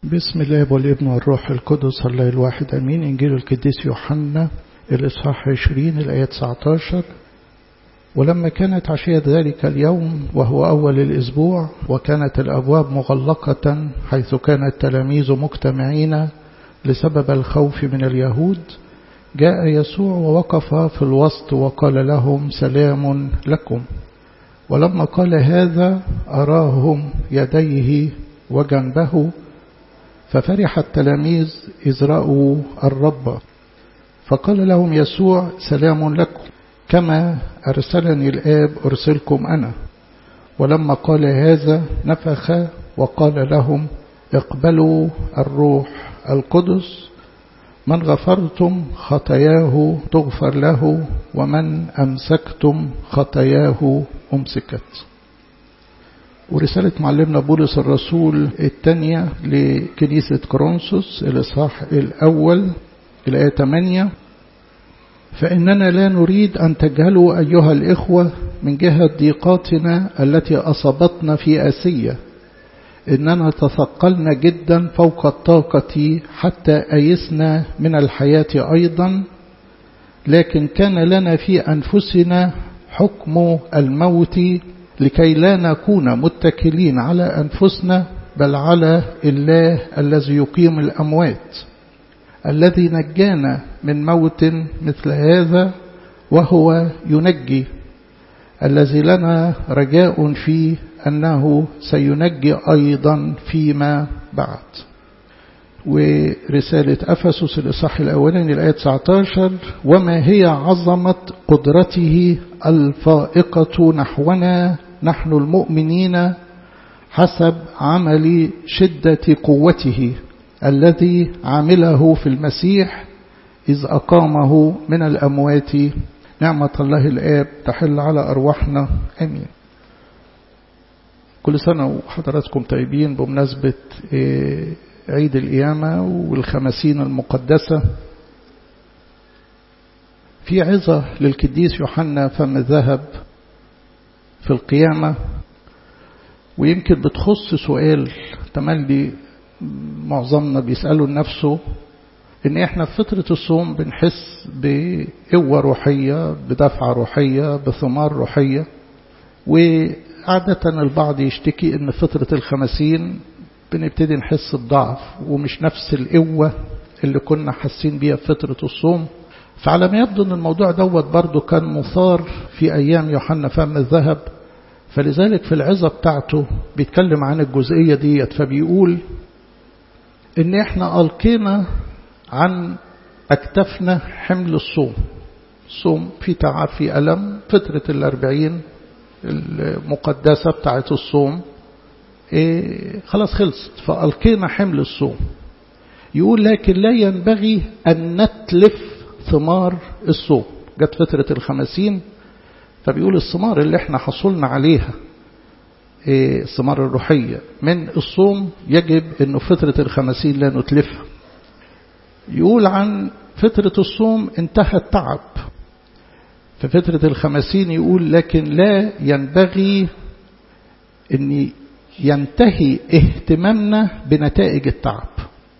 بسم الله والابن والروح القدس الله الواحد أمين. إنجيل القديس يوحنا الإصحاح 20 الآية 19. ولما كانت عشية ذلك اليوم وهو أول الأسبوع وكانت الأبواب مغلقة حيث كان التلاميذ مجتمعين لسبب الخوف من اليهود، جاء يسوع ووقف في الوسط وقال لهم: سلام لكم. ولما قال هذا أراهم يديه وجنبه، ففرح التلاميذ إذ رأوا الرب. فقال لهم يسوع: سلام لكم، كما أرسلني الآب أرسلكم أنا. ولما قال هذا نفخ وقال لهم: اقبلوا الروح القدس، من غفرتم خطاياه تغفر له، ومن أمسكتم خطاياه أمسكت. ورسالة معلمنا بولس الرسول الثانية لكنيسة كورنثوس الإصحاح الأول الآية 8: فإننا لا نريد أن تجهلوا أيها الإخوة من جهة ضيقاتنا التي أصابتنا في آسيا، إننا تثقلنا جدا فوق الطاقة حتى أيسنا من الحياة أيضا، لكن كان لنا في أنفسنا حكم الموت، لكي لا نكون متكلين على أنفسنا بل على الله الذي يقيم الأموات، الذي نجانا من موت مثل هذا وهو ينجي، الذي لنا رجاء فيه أنه سينجي أيضا فيما بعد. ورسالة أفسس الإصحاح الأولاني الآية 19: وما هي عظمة قدرته الفائقة نحونا نحن المؤمنين حسب عمل شدة قوته الذي عمله في المسيح إذ أقامه من الأموات. نعمة الله الآب تحل على أرواحنا، آمين. كل سنة وحضراتكم طيبين بمناسبة عيد القيامة والخمسين المقدسة. في عظة للقديس يوحنا فم الذهب في القيامة، ويمكن بتخص سؤال تملي معظمنا بيسألوا لنفسه، إن إحنا في فترة الصوم بنحس بقوة روحية، بدفعة روحية، بثمار روحية، وعادة البعض يشتكي إن فترة الخمسين بنبتدي نحس بضعف ومش نفس القوة اللي كنا حاسين بيها في فترة الصوم. فعلى ما يبدو أن الموضوع دوت برضو كان مثار في أيام يوحنا فم الذهب، فلذلك في العظة بتاعته بيتكلم عن الجزئية ديت، فبيقول إن إحنا ألقينا عن أكتفنا حمل الصوم. الصوم في تعب، في ألم، فترة 40 المقدسة بتاعة الصوم خلاص خلصت، فألقينا حمل الصوم. يقول لكن لا ينبغي أن نتلف ثمار الصوم. جت فترة الخمسين، فبيقول الثمار اللي احنا حصلنا عليها الثمار الروحية من الصوم يجب انه فترة الخمسين لا نتلفها. يقول عن فترة الصوم انتهى التعب، في فترة الخمسين يقول لكن لا ينبغي ان ينتهي اهتمامنا بنتائج التعب.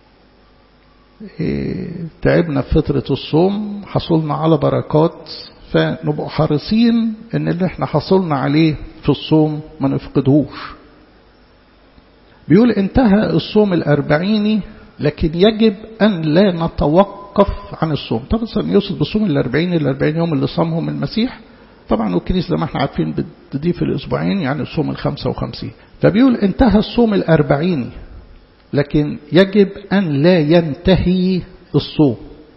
تعبنا في فترة الصوم، حصلنا على بركات، فنبقى حريصين ان اللي احنا حصلنا عليه في الصوم ما نفقدهوش. بيقول انتهى الصوم 40، لكن يجب ان لا نتوقف عن الصوم. طبعا يقصد بالصوم 40 يوم اللي صامهم المسيح طبعا، والكنيسة زي ما احنا عارفين بتضيف الاسبوعين، يعني الصوم 55. فبيقول انتهى الصوم 40، لكن يجب أن لا ينتهي الصوم.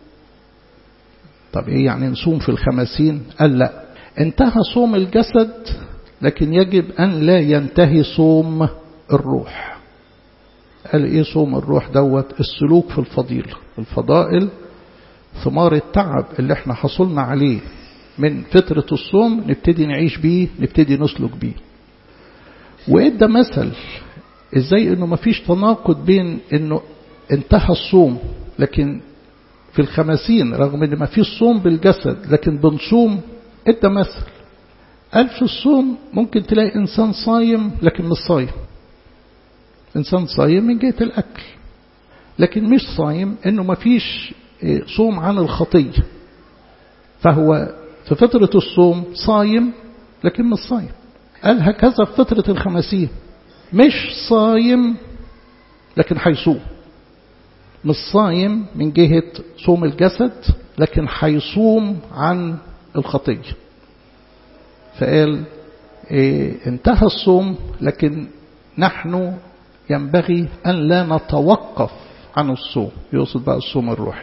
طب إيه يعني نصوم في الخمسين؟ قال لا، انتهى صوم الجسد، لكن يجب أن لا ينتهي صوم الروح. قال إيه صوم الروح دوت؟ السلوك في الفضيلة، الفضائل، ثمار التعب اللي احنا حصلنا عليه من فترة الصوم نبتدي نعيش بيه، نبتدي نسلك بيه. وإدى مثل ازاي انه مفيش تناقض بين انه انتهى الصوم لكن في الخمسين رغم ان مفيش صوم بالجسد لكن بنصوم. ادى مثل، قال في الصوم ممكن تلاقي انسان صايم لكن مش صايم. انسان صايم من جهة الاكل، لكن مش صايم إنه ما فيش صوم عن الخطية، فهو في فترة الصوم صايم لكن مش صايم. قال هكذا في فترة الخمسين، مش صايم لكن هيصوم، مش صايم من جهة صوم الجسد لكن هيصوم عن الخطية. فقال انتهى الصوم، لكن نحن ينبغي أن لا نتوقف عن الصوم، يقصد بقى الصوم الروحي.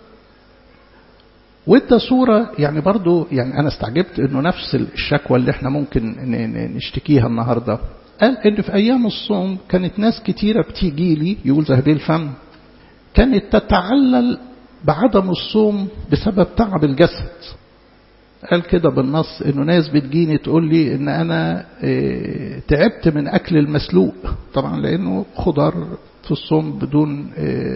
وده صورة يعني برضو، يعني أنا استعجبت أنه نفس الشكوى اللي احنا ممكن نشتكيها النهاردة. قال أن في أيام الصوم كانت ناس كتيرة بتيجي لي، يقول ذهبي الفم، كانت تتعلل بعدم الصوم بسبب تعب الجسد. قال كده بالنص أنه ناس بتجيني تقول لي أن أنا تعبت من أكل المسلوق، طبعا لأنه خضار في الصوم بدون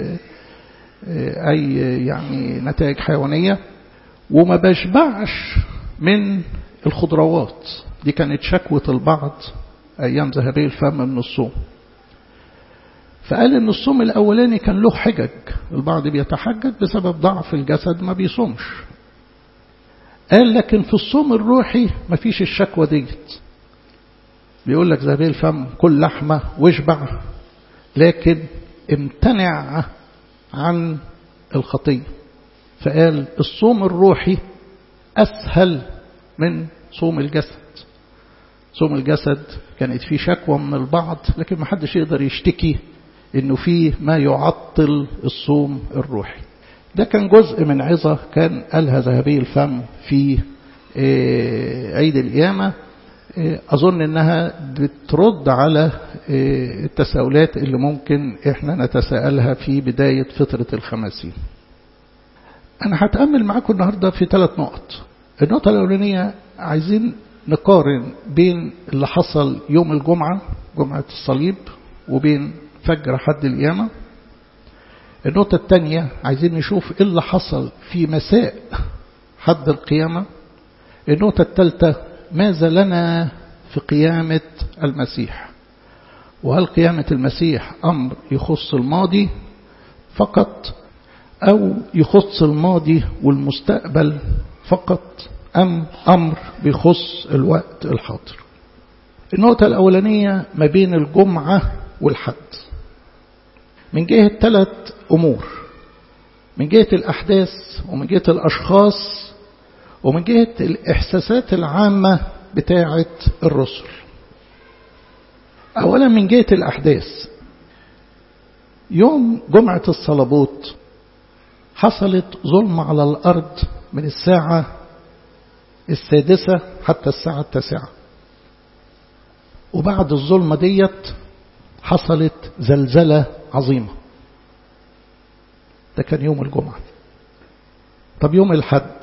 أي يعني نتائج حيوانية، وما بشبعش من الخضروات. دي كانت شكوة البعض أيام ذهبي الفم من الصوم. فقال إن الصوم الأولاني كان له حجج، البعض بيتحجج بسبب ضعف الجسد ما بيصومش. قال لكن في الصوم الروحي ما فيش الشكوى ديت. بيقول لك ذهبي الفم كل لحمة واشبع، لكن امتنع عن الخطية. فقال الصوم الروحي أسهل من صوم الجسد. صوم الجسد كانت فيه شكوى من البعض، لكن ما حدش يقدر يشتكي إنه فيه ما يعطل الصوم الروحي. ده كان جزء من عظة كان قالها ذهبي الفم في عيد القيامة. أظن أنها بترد على التساؤلات اللي ممكن إحنا نتساءلها في بداية فترة الخمسين. أنا هتأمل معاكم النهاردة في 3 نقط. النقطة الأولانية عايزين نقارن بين اللي حصل يوم الجمعة، جمعة الصليب، وبين فجر حد القيامة. النقطة الثانية عايزين نشوف إيه اللي حصل في مساء حد القيامة. النقطة الثالثة ماذا لنا في قيامة المسيح، وهل قيامة المسيح أمر يخص الماضي فقط أو يخص الماضي والمستقبل فقط، أم أمر بيخص الوقت الحاضر. النقطة الأولانية ما بين الجمعة والحد من جهة 3 أمور، من جهة الأحداث ومن جهة الأشخاص ومن جهة الإحساسات العامة بتاعة الرسل. أولا من جهة الأحداث، يوم جمعة الصلبوت حصلت ظلم على الأرض من الساعة 6 حتى الساعة 9، وبعد الظلمة ديت حصلت زلزلة عظيمة. ده كان يوم الجمعة. طب يوم الحد،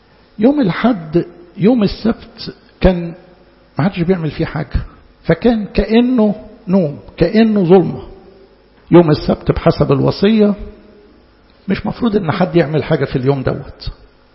يوم السبت كان ما حدش بيعمل فيه حاجة، فكان كأنه نوم، كأنه ظلمة. يوم السبت بحسب الوصية مش مفروض ان حد يعمل حاجة في اليوم دوت.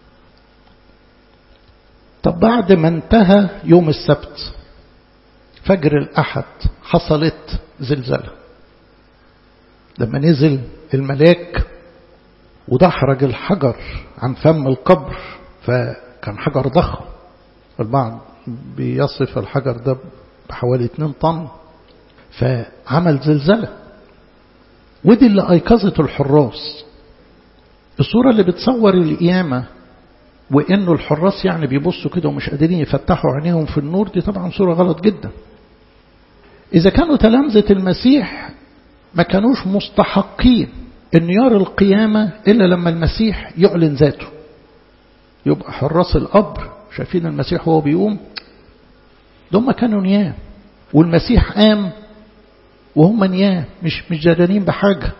طب بعد ما انتهى يوم السبت فجر الأحد حصلت زلزلة، لما نزل الملاك ودحرج الحجر عن فم القبر، فكان حجر ضخم، البعض بيصف الحجر ده بحوالي 2 طن، فعمل زلزلة. ودي اللي أيقظت الحراس. الصورة اللي بتصور القيامة وإنه الحراس يعني بيبصوا كده ومش قادرين يفتحوا عينيهم في النور، دي طبعا صورة غلط جدا. إذا كانوا تلامذة المسيح ما كانوش مستحقين إن يروا القيامة إلا لما المسيح يعلن ذاته، يبقى حراس القبر شايفين المسيح وهو بيقوم، دول كانوا نيام، والمسيح قام وهم نيام مش جدانين بحاجة.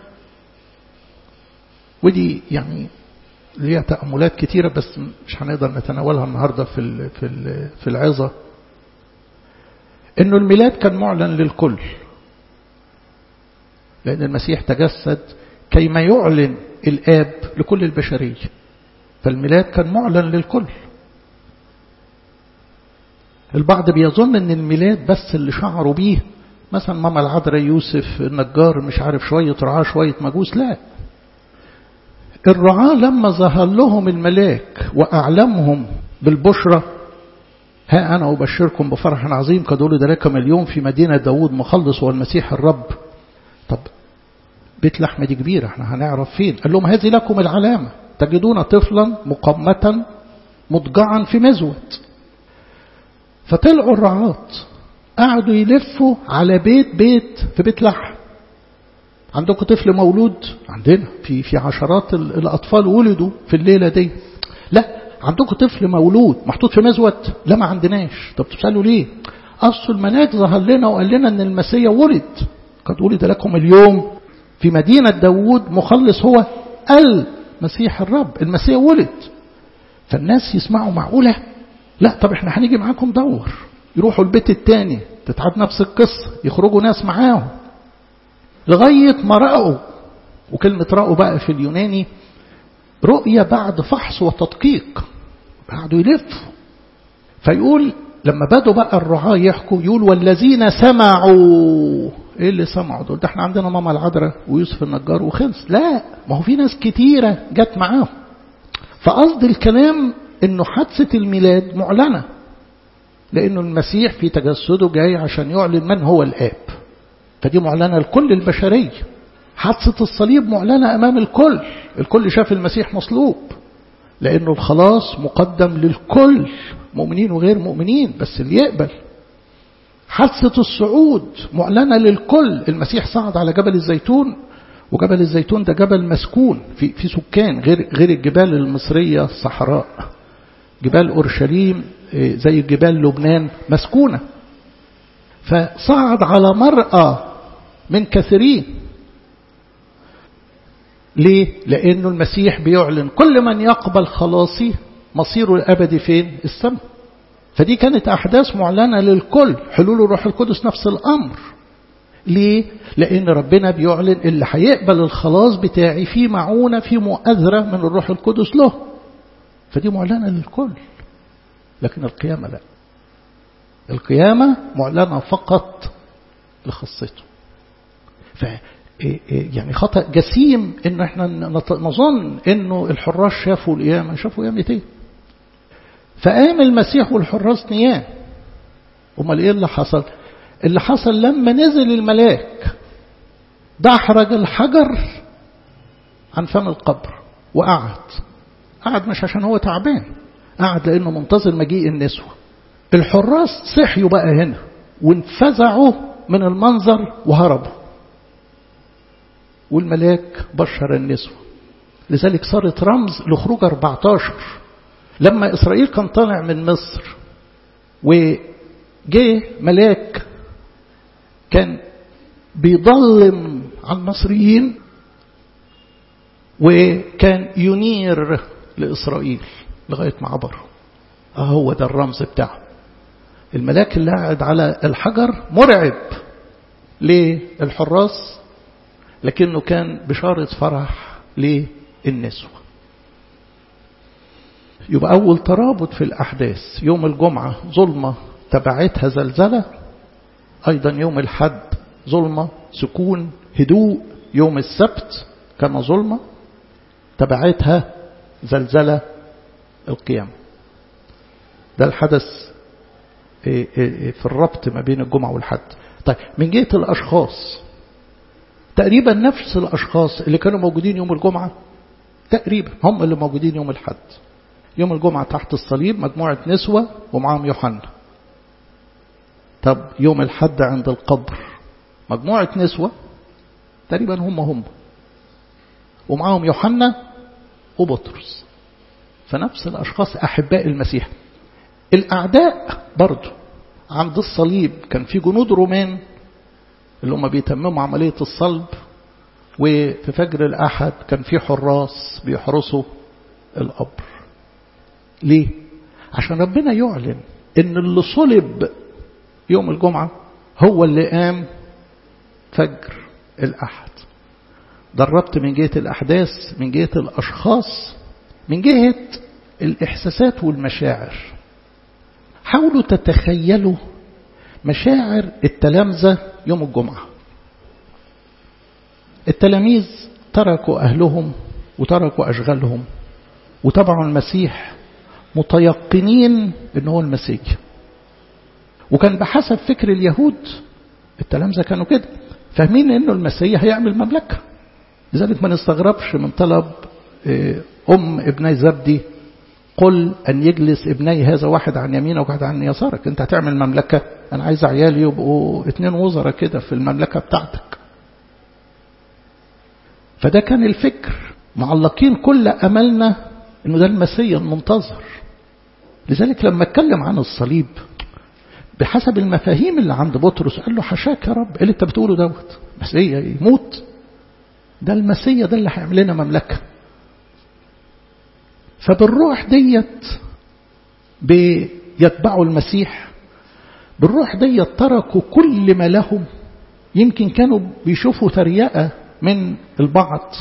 ودي يعني ليها تأملات كتيرة بس مش هنقدر نتناولها النهاردة في العظة. إنه الميلاد كان معلن للكل، لأن المسيح تجسد كيما يعلن الآب لكل البشرية، فالميلاد كان معلن للكل. البعض بيظن أن الميلاد بس اللي شعروا بيه مثلا ماما العذراء يوسف النجار مش عارف شوية رعاة شوية مجوس، لا. الرعاة لما ظهر لهم الملاك وأعلمهم بالبشرة، ها أنا أبشركم بفرح عظيم قد ولد لكم اليوم في مدينة داود مخلص والمسيح الرب. طب بيت لحمة دي كبيرة، احنا هنعرف فين؟ قال لهم هذه لكم العلامة، تجدون طفلا مقمة مضجعا في مزود. فطلعوا الرعاة قعدوا يلفوا على بيت في بيت لحم. عندكم طفل مولود؟ عندنا في عشرات الأطفال ولدوا في الليلة دي. لا، عندكم طفل مولود محطوط في مزود؟ لا ما عندناش. طب تسألوا ليه؟ أصل الملاك ظهر لنا وقال لنا أن المسيح ولد، قد ولد لكم اليوم في مدينة داود مخلص هو المسيح الرب. المسيح ولد. فالناس يسمعوا معقولة؟ لا، طب احنا هنيجي معاكم دور. يروحوا البيت التاني تتعاد نفس القصة، يخرجوا ناس معاهم لغاية ما رأوا. وكلمة رأوا بقى في اليوناني رؤية بعد فحص وتدقيق، قعدوا يلفوا. فيقول لما بدوا بقى الرعاة يحكوا، يقول والذين سمعوا. ايه اللي سمعوا دول؟ ده احنا عندنا ماما العذراء ويوسف النجار وخلص. لا، ما هو في ناس كتيرة جت معاهم. فقصد الكلام انه حادثة الميلاد معلنة، لانه المسيح في تجسده جاي عشان يعلن من هو الآب، فدي معلنة لكل البشرية. حادثة الصليب معلنة أمام الكل، الكل شاف المسيح مصلوب، لأنه الخلاص مقدم للكل، مؤمنين وغير مؤمنين، بس اللي يقبل. حادثة الصعود معلنة للكل، المسيح صعد على جبل الزيتون، وجبل الزيتون ده جبل مسكون في سكان، غير الجبال المصرية الصحراء. جبال أورشليم زي جبال لبنان مسكونة. فصعد على مرأى من كثيرين. ليه؟ لأنه المسيح بيعلن كل من يقبل خلاصي مصيره الأبدي فين؟ السماء. فدي كانت أحداث معلنة للكل. حلول الروح القدس نفس الأمر. ليه؟ لأن ربنا بيعلن اللي هيقبل الخلاص بتاعي في معونة، في مؤازرة من الروح القدس له. فدي معلنة للكل. لكن القيامة لا، القيامة معلنة فقط لخاصته. يعني خطأ جسيم إن احنا نظن إنه الحراس شافوا القيامة. شافوا قيامة ايه؟ فقام المسيح والحراس نيام. امال ايه اللي حصل؟ اللي حصل لما نزل الملاك دحرج الحجر عن فم القبر وقعد مش عشان هو تعبان، قعد لأنه منتظر مجيء النسوة. الحراس صحيوا بقى هنا وانفزعوا من المنظر وهربوا، والملاك بشر النسوة. لذلك صارت رمز لخروج 14 لما إسرائيل كان طالع من مصر، وجه ملاك كان بيضلم على المصريين وكان ينير لإسرائيل لغاية ما عبروا. هو ده الرمز بتاعه. الملاك اللي قاعد على الحجر مرعب للحراس، لكنه كان بشارة فرح للنسوة. يبقى أول ترابط في الأحداث. يوم الجمعة ظلمة تبعتها زلزلة، أيضا يوم الحد ظلمة سكون هدوء، يوم السبت كما ظلمة تبعتها زلزلة القيامة. ده الحدث في الربط ما بين الجمعة والحد. طيب من جهة الأشخاص، تقريبا نفس الأشخاص اللي كانوا موجودين يوم الجمعة تقريبا هم اللي موجودين يوم الحد. يوم الجمعة تحت الصليب مجموعة نسوة ومعهم يوحنا. طب يوم الحد عند القبر مجموعة نسوة تقريبا هم ومعهم يوحنا وبطرس. فنفس الأشخاص أحباء المسيح. الأعداء برضو عند الصليب كان في جنود رومان اللي هم بيتمموا عملية الصلب، وفي فجر الأحد كان في حراس بيحرسوا القبر. ليه؟ عشان ربنا يعلن إن اللي صلب يوم الجمعة هو اللي قام فجر الأحد. ده الربط من جهة الأحداث، من جهة الأشخاص، من جهة الإحساسات والمشاعر. حاولوا تتخيلوا مشاعر التلامذة يوم الجمعة. التلاميذ تركوا أهلهم وتركوا أشغالهم وتبعوا المسيح متيقنين أنه المسيح. وكان بحسب فكر اليهود التلامذة كانوا كده فاهمين أنه المسيح هيعمل مملكة. لذلك ما نستغربش من طلب ابني زبدي قل أن يجلس ابني هذا واحد عن يمينك وواحد عن يسارك. أنت هتعمل مملكة، أنا عايز عيالي يبقوا 2 وزراء كده في المملكة بتاعتك. فده كان الفكر، معلقين كل أملنا أنه ده المسيح المنتظر. لذلك لما اتكلم عن الصليب بحسب المفاهيم اللي عند بطرس قال له حشاك يا رب، اللي انت بتقوله دوت مسيح يموت، ده المسيح ده اللي هيعمل لنا مملكة. فبالروح ديت بيتبعوا المسيح، بالروح ديت تركوا كل ما لهم. يمكن كانوا بيشوفوا تريقة من البعض،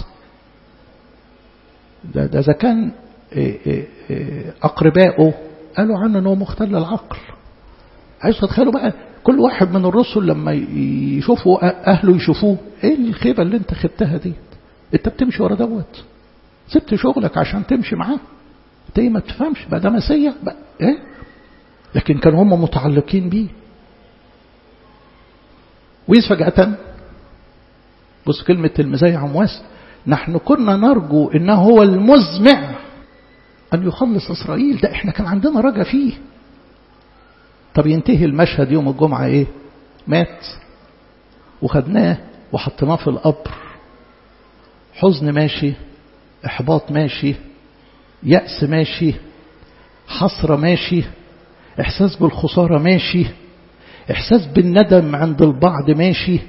ده إذا كان أقربائه قالوا عنه أنه مختل العقل. عايز تتخيلوا بقى كل واحد من الرسل لما يشوفوا أهله يشوفوه، إيه الخيبة اللي انت خدتها دي؟ انت بتمشي ورا دوت، سبت شغلك عشان تمشي معاه، انت ايه ما تفهمش بقى ده مسيح بقى ايه؟ لكن كانوا هم متعلقين بيه. وإذ فجأة بص كلمة المزيع عمواس، نحن كنا نرجو إنه هو المزمع أن يخلص إسرائيل. ده إحنا كان عندنا رجا فيه. طب ينتهي المشهد يوم الجمعة إيه؟ مات وخدناه وحطناه في القبر. حزن ماشي، إحباط ماشي، يأس ماشي، حسرة ماشي، إحساس بالخسارة ماشي، إحساس بالندم عند البعض ماشي.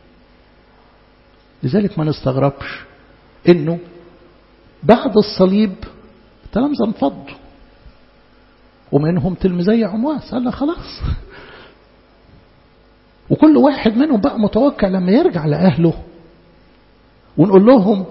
لذلك ما نستغربش إنه بعد الصليب تلامذة انفضوا، ومنهم تلميذي عمواس قال له خلاص. وكل واحد منهم بقى متوقع لما يرجع لأهله ونقول لهم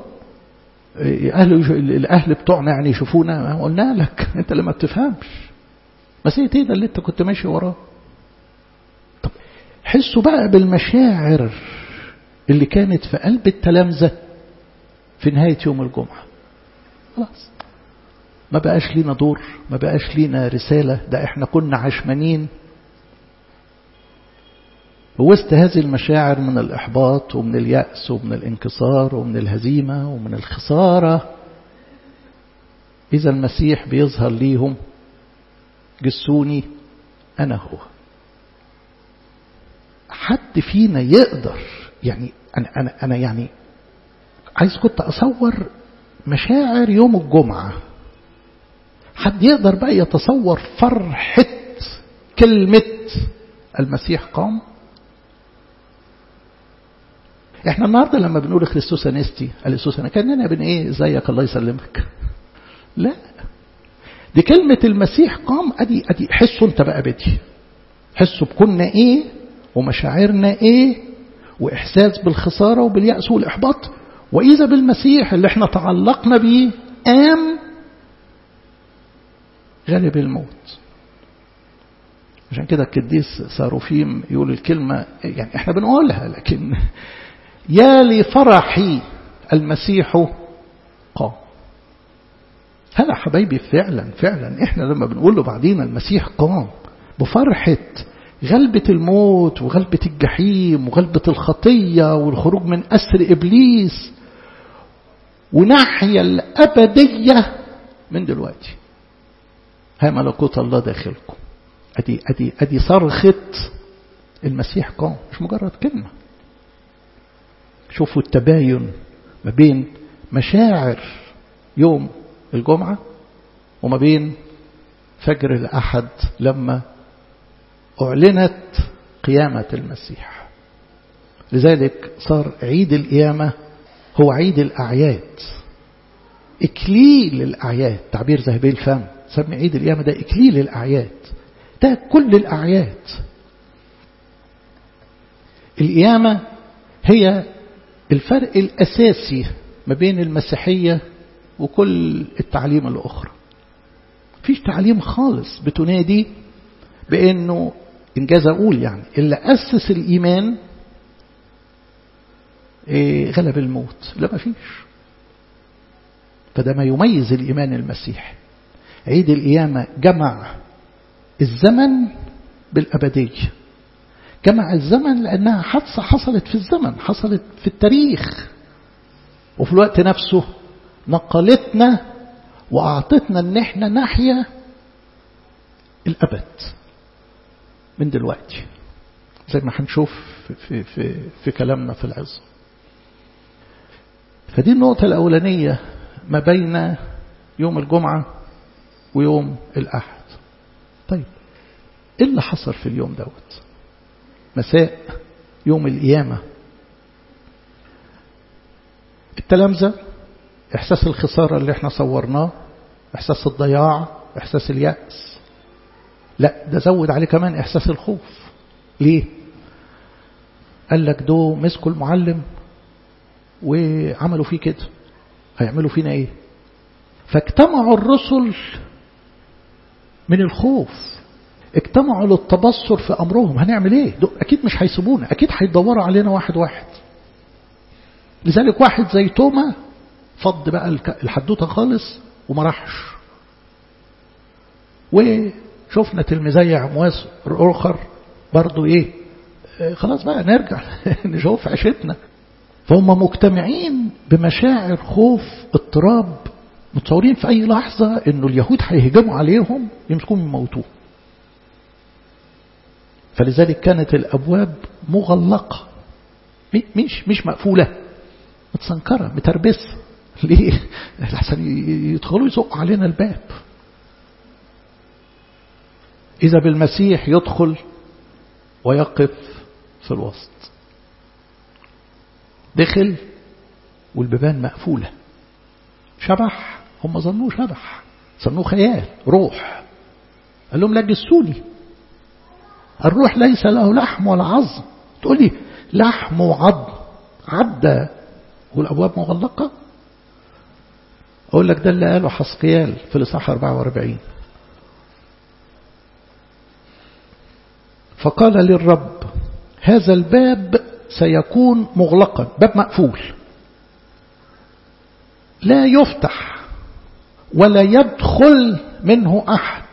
الأهل بتوعنا يعني يشوفونا، قلنا لك أنت اللي ما بتفهمش مسيح ايه ده اللي أنت كنت ماشي وراه. طب حسوا بقى بالمشاعر اللي كانت في قلب التلامذة في نهاية يوم الجمعة. خلاص ما بقاش لينا دور، ما بقاش لينا رسالة، ده احنا كنا عشمانين. ووسط هذه المشاعر من الإحباط ومن اليأس ومن الانكسار ومن الهزيمة ومن الخسارة، إذا المسيح بيظهر ليهم جسوني أنا هو. حد فينا يقدر يعني أنا يعني عايز كنت أصور مشاعر يوم الجمعة. حد يقدر بقى يتصور فرحة كلمة المسيح قام؟ احنا النهاردة لما بنقول خريستوس انستي اليسوس انا كأننا بن ايه زيك الله يسلمك. لا، دي كلمة المسيح قام. ادي حسوا انت بقى بدي حسوا بكنا ايه ومشاعرنا ايه واحساس بالخسارة وباليأس والاحباط، واذا بالمسيح اللي احنا تعلقنا بيه قام غلب الموت. عشان كده القديس ساروفيم يقول الكلمة يعني احنا بنقولها لكن يا لفرحي المسيح قام. هلا حبايبي فعلا احنا لما بنقول له بعدين المسيح قام بفرحة غلبة الموت وغلبة الجحيم وغلبة الخطية والخروج من أسر إبليس وناحية الأبدية من دلوقتي، ها ملكوت الله داخلكم. أدي صرخة المسيح قام، مش مجرد كلمة. شوفوا التباين ما بين مشاعر يوم الجمعة وما بين فجر الأحد لما أعلنت قيامة المسيح. لذلك صار عيد القيامة هو عيد الأعياد، إكليل الأعياد. تعبير ذهبي الفم سمي عيد القيامة ده إكليل الأعياد، ده كل الأعياد. القيامة هي الفرق الأساسي ما بين المسيحية وكل التعليم الأخرى. فيش تعليم خالص بتنادي بأنه إنجاز أقول يعني اللي أسس الإيمان غلب الموت؟ لا، ما فيش. فده ما يميز الإيمان المسيحي. عيد القيامة جمع الزمن بالأبدية. جمع الزمن لأنها حادثة حصلت في الزمن، حصلت في التاريخ، وفي الوقت نفسه نقلتنا وأعطتنا أن احنا نحيا الأبد من دلوقتي، زي ما هنشوف في كلامنا في العظة. فدي النقطة الأولانية ما بين يوم الجمعة ويوم الأحد. طيب إيه اللي حصل في اليوم دوت؟ مساء يوم القيامة التلامذة إحساس الخسارة اللي احنا صورناه، إحساس الضياع، إحساس اليأس، لا ده زود عليه كمان إحساس الخوف. ليه؟ قال لك دو مسكوا المعلم وعملوا فيه كده، هيعملوا فينا ايه؟ فاجتمعوا الرسل من الخوف، اجتمعوا للتبصر في أمرهم. هنعمل ايه؟ أكيد مش هيسيبونا، أكيد هيدوروا علينا واحد واحد. لذلك واحد زي توما فض بقى الحدوتة خالص وما راحش. وشفنا تلميذي عمواس آخر برضو ايه، خلاص بقى نرجع نشوف عيشتنا. فهم مجتمعين بمشاعر خوف، اضطراب، متصورين في أي لحظة إنه اليهود هيهجموا عليهم يمسكون يموتوه. فلذلك كانت الأبواب مغلقة، مش مقفولة، متسنكرة متربسة. ليه؟ لحسن يدخلوا يزقوا علينا الباب. إذا بالمسيح يدخل ويقف في الوسط. دخل والبيبان مقفولة. شبح، هم ظنوه شبح، ظنوه خيال، روح. قال لهم لا جسوني، الروح ليس له لحم ولا عظم. تقول لي لحم وعظم عدى والأبواب مغلقة؟ أقول لك ده اللي قاله حسقيال في الإصحاح 44. فقال للرب هذا الباب سيكون مغلقا، باب مقفول لا يفتح ولا يدخل منه أحد.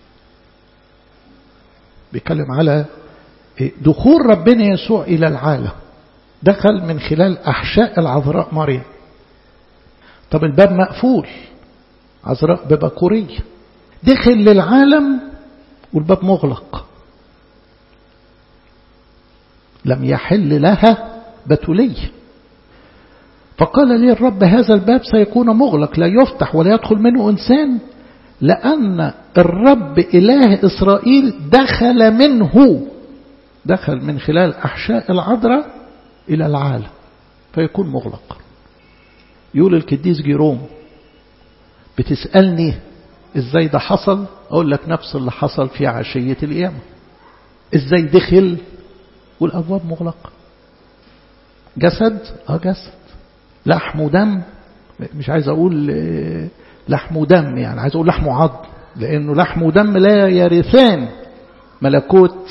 بيتكلم على دخول ربنا يسوع إلى العالم، دخل من خلال أحشاء العذراء مريم. طب الباب مقفول، عذراء ببكورية، دخل للعالم والباب مغلق، لم يحل لها بتولية. فقال لي الرب هذا الباب سيكون مغلق لا يفتح ولا يدخل منه إنسان، لأن الرب إله إسرائيل دخل منه، دخل من خلال أحشاء العذراء إلى العالم فيكون مغلق. يقول القديس جيروم بتسألني إزاي ده حصل؟ أقول لك نفس اللي حصل في عشية القيامة. إزاي دخل والأبواب مغلقة؟ جسد، جسد، لحم ودم، مش عايز أقول لحم ودم، يعني عايز أقول لحم وعظم، لأنه لحم ودم لا يرثان ملكوت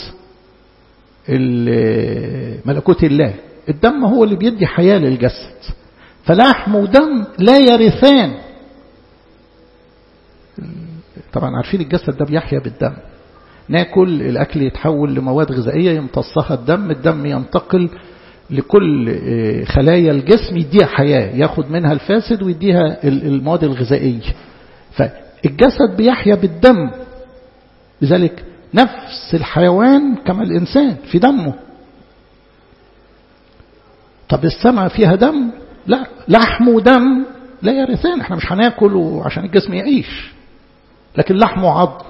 الله. الدم هو اللي بيدي حياة للجسد، فلحم ودم لا يرثان. طبعا عارفين الجسد ده بيحيا بالدم، ناكل الأكل يتحول لمواد غذائية يمتصها الدم ينتقل لكل خلايا الجسم يديها حياة، ياخد منها الفاسد ويديها المواد الغذائية. فالجسد بيحيا بالدم، لذلك نفس الحيوان كما الإنسان في دمه. طب السماء فيها دم؟ لا، لحم ودم لا يرثان، احنا مش هناكل عشان الجسم يعيش، لكن لحم وعظم.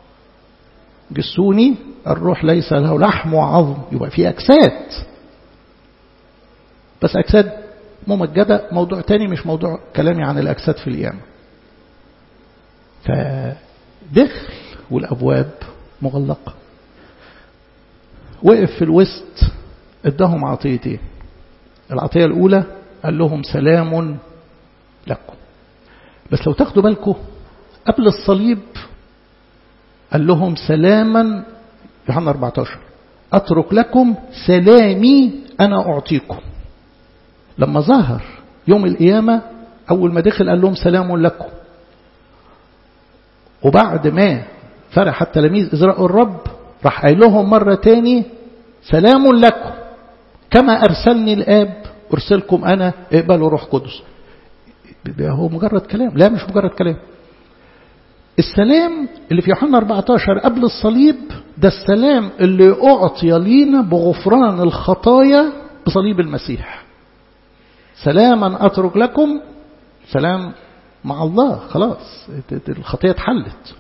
جسوني الروح ليس له لحم وعظم، يبقى في أجساد، بس أجساد ممجدة، موضوع تاني مش موضوع كلامي عن الأجساد في القيامة. فدخل والأبواب مغلقة. وقف في الوسط، ادهم عطيتين. العطية الأولى قال لهم سلام لكم. بس لو تاخدوا بالكم قبل الصليب قال لهم سلاما يوحنا 14 أترك لكم سلامي أنا أعطيكم. لما ظهر يوم القيامة أول ما دخل قال لهم سلام لكم، وبعد ما فرح التلاميذ إذ رأوا الرب راح قايل لهم مرة تاني سلام لكم كما أرسلني الآب أرسلكم أنا، اقبلوا روح قدس. هو مجرد كلام؟ لا، مش مجرد كلام. السلام اللي في يوحنا 14 قبل الصليب ده السلام اللي أعطي لينا بغفران الخطايا بصليب المسيح. سلاما أترك لكم، سلام مع الله، خلاص الخطية اتحلت.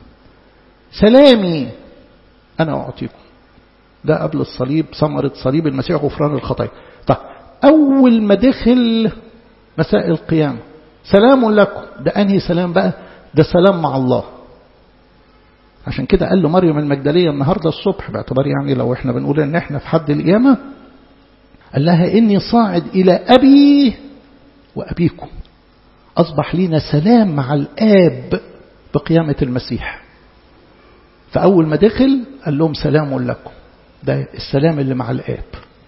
سلامي أنا أعطيكم، ده قبل الصليب، ثمرة صليب المسيح غفران الخطايا. طيب أول ما دخل مساء القيامة سلام لكم، ده أنهي سلام بقى؟ ده سلام مع الله. عشان كده قال له مريم المجدلية النهاردة الصبح، باعتبار يعني لو احنا بنقول ان احنا في حد القيامة، قال لها إني صاعد إلى أبي وأبيكم. أصبح لنا سلام مع الآب بقيامة المسيح. فأول ما دخل قال لهم سلام لكم، ده السلام اللي مع الآب.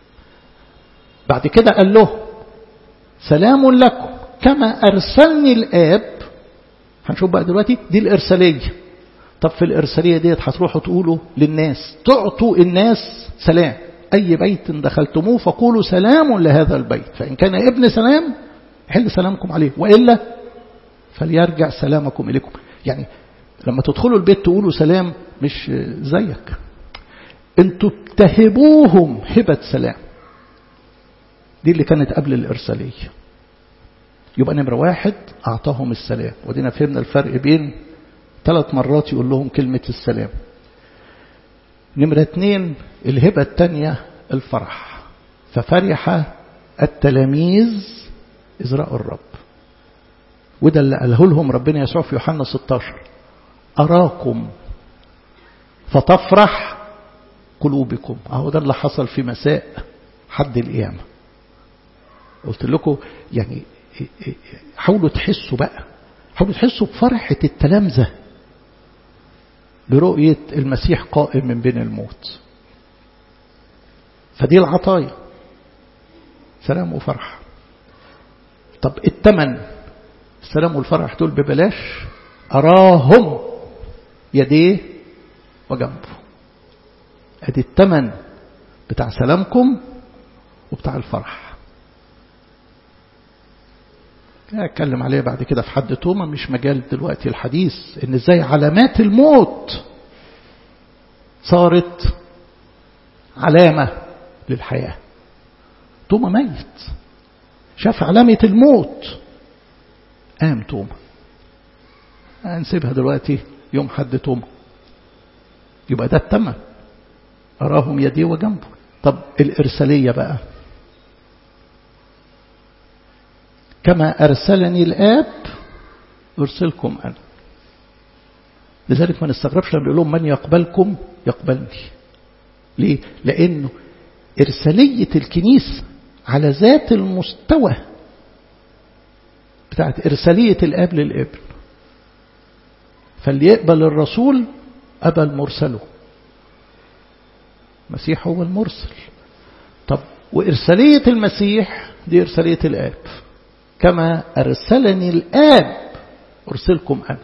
بعد كده قال له سلام لكم كما أرسلني الآب. هنشوف بقى دلوقتي دي الإرسالية. طب في الإرسالية ديت هتروحوا تقولوا للناس، تعطوا الناس سلام. أي بيت دخلتموه فقولوا سلام لهذا البيت، فإن كان ابن سلام حل سلامكم عليه، وإلا فليرجع سلامكم إليكم. يعني لما تدخلوا البيت تقولوا سلام، مش زيك، انتوا اتهبوهم هبة سلام. دي اللي كانت قبل الإرسالية. يبقى نمرة واحد أعطاهم السلام، ودينا فهمنا الفرق بين 3 مرات يقول لهم كلمة السلام. نمرة 2 الهبة الثانية الفرح، ففرح التلاميذ إذ رأوا الرب. وده اللي قاله لهم ربنا يسوع في يوحنا 16 أراكم فتفرح قلوبكم. أهو ده اللي حصل في مساء حد القيامة. قلت لكم يعني حاولوا تحسوا بقى، حاولوا تحسوا بفرحة التلامذة برؤية المسيح قائم من بين الموت. فدي العطايا، سلام وفرح. طب الثمن السلام والفرح دول ببلاش. أراهم يديه وجنبه. ادي الثمن بتاع سلامكم وبتاع الفرح. أتكلم عليه بعد كده في حد توما، مش مجال دلوقتي الحديث إن إزاي علامات الموت صارت علامة للحياة. توما ميت، شاف علامة الموت، قام توما. هنسيبها دلوقتي يوم حد توما. يبقى ده التمن، أراهم يديه وجنبه. طب الإرسالية بقى، كما أرسلني الآب أرسلكم أنا. لذلك ما نستغربش لما يقول لهم من يقبلكم يقبلني. ليه؟ لأنه إرسالية الكنيسة على ذات المستوى بتاعت إرسالية الآب للابن. فاللي يقبل الرسول قبل مرسله. المسيح هو المرسل. طب وإرسالية المسيح دي إرسالية الآب، كما أرسلني الآب أرسلكم أنا.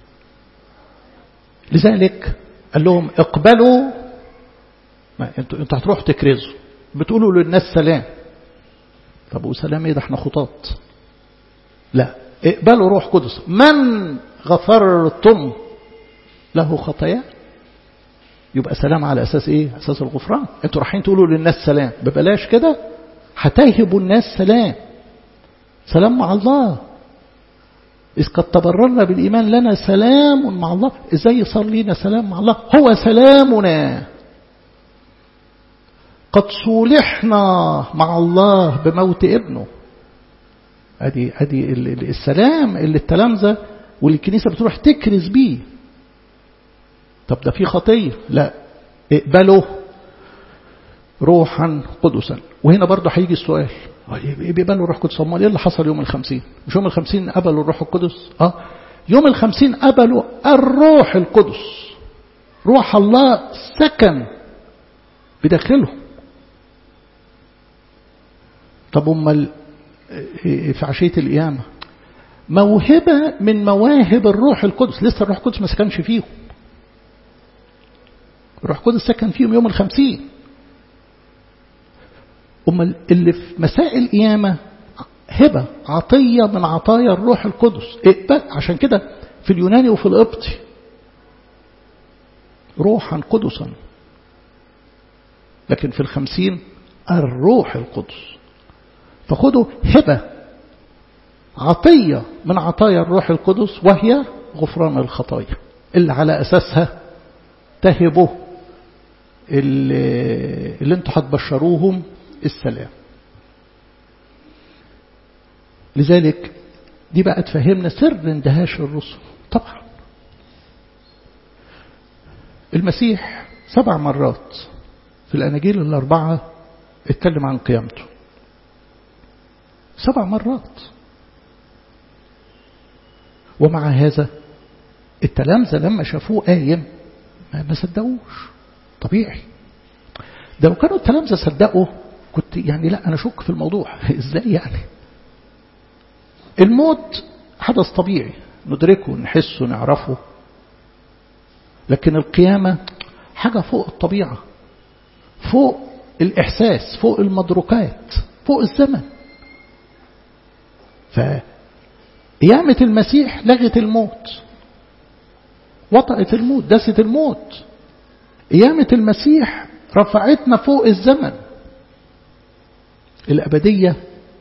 لذلك قال لهم اقبلوا. ما انتوا هتروحوا تكرزوا، بتقولوا للناس سلام. طب وسلام ايه؟ ده احنا خطاط. لا، اقبلوا روح قدس. من غفرتم له خطايا. يبقى سلام على أساس ايه؟ أساس الغفران. انتوا رايحين تقولوا للناس سلام ببلاش كده، هتهبوا الناس سلام. سلام مع الله. إذ قد تبررنا بالإيمان لنا سلام مع الله. إزاي صار لنا سلام مع الله؟ هو سلامنا قد صولحنا مع الله بموت ابنه. أدي السلام اللي التلامذة والكنيسة بتروح تكرز بيه. طب ده في خطية؟ لا، اقبلوا روحا قدسا. وهنا برضه هيجي السؤال، بيقبلوا الروح القدس. امال ايه اللي حصل يوم 50؟ مش يوم 50 قبلوا الروح القدس؟ يوم 50 قبلوا الروح القدس. روح الله سكن بداخلهم. طب أمال في عشية القيامة موهبة من مواهب الروح القدس، لسه الروح القدس ما سكنش فيهم، الروح القدس سكن فيهم يوم 50. أمال اللي في مساء القيامة هبة عطية من عطايا الروح القدس، اقبل. عشان كده في اليوناني وفي القبطي روحا قدسا، لكن في 50 الروح القدس. فخدوا هبة عطية من عطايا الروح القدس، وهي غفران الخطايا اللي على أساسها تهبوا اللي انتوا هتبشروهم السلام. لذلك دي بقى تفهمنا سر اندهاش الرسل. طبعا المسيح 7 مرات في الأناجيل ال4 اتكلم عن قيامته، 7 مرات. ومع هذا التلامذة لما شافوه قايم ما صدقوش. طبيعي، ده لو كانوا التلامذة صدقوا كنت يعني لا أنا شك في الموضوع. إزاي يعني؟ الموت حدث طبيعي ندركه نحسه نعرفه، لكن القيامة حاجة فوق الطبيعة، فوق الإحساس، فوق المدركات، فوق الزمن. فقيامة المسيح لغت الموت، وطأت الموت، دست الموت. قيامة المسيح رفعتنا فوق الزمن. الأبدية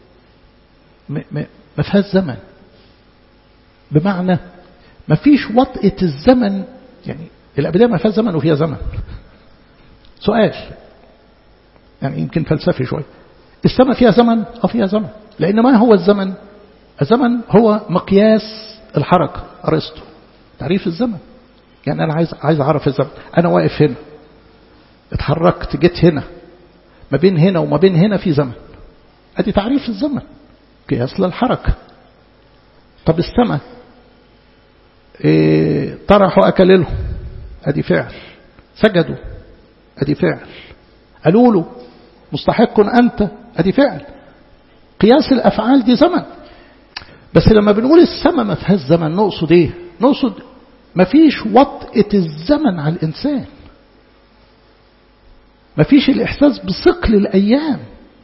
ما فيهاش زمن، بمعنى ما فيش وطئة الزمن. يعني الأبدية ما فيهاش زمن وفيها زمن. سؤال يعني يمكن فلسفي شوي، السماء فيها زمن؟ فيها زمن. لأن ما هو الزمن؟ الزمن هو مقياس الحركة. أرسطو تعريف الزمن، يعني أنا عايز أعرف الزمن. أنا واقف هنا، اتحركت، جيت هنا، ما بين هنا وما بين هنا في زمن. أدي تعريف الزمن، قياس للحركة. طب السماء طرحوا أكل لهم، أدي فعل. سجدوا، أدي فعل. قالوا له مستحق أنت، أدي فعل. قياس الأفعال دي زمن. بس لما بنقول السماء ما فيهاش زمن نقصد إيه؟ نقصد ما فيش وطئة الزمن على الإنسان، ما فيش الإحساس بثقل الأيام،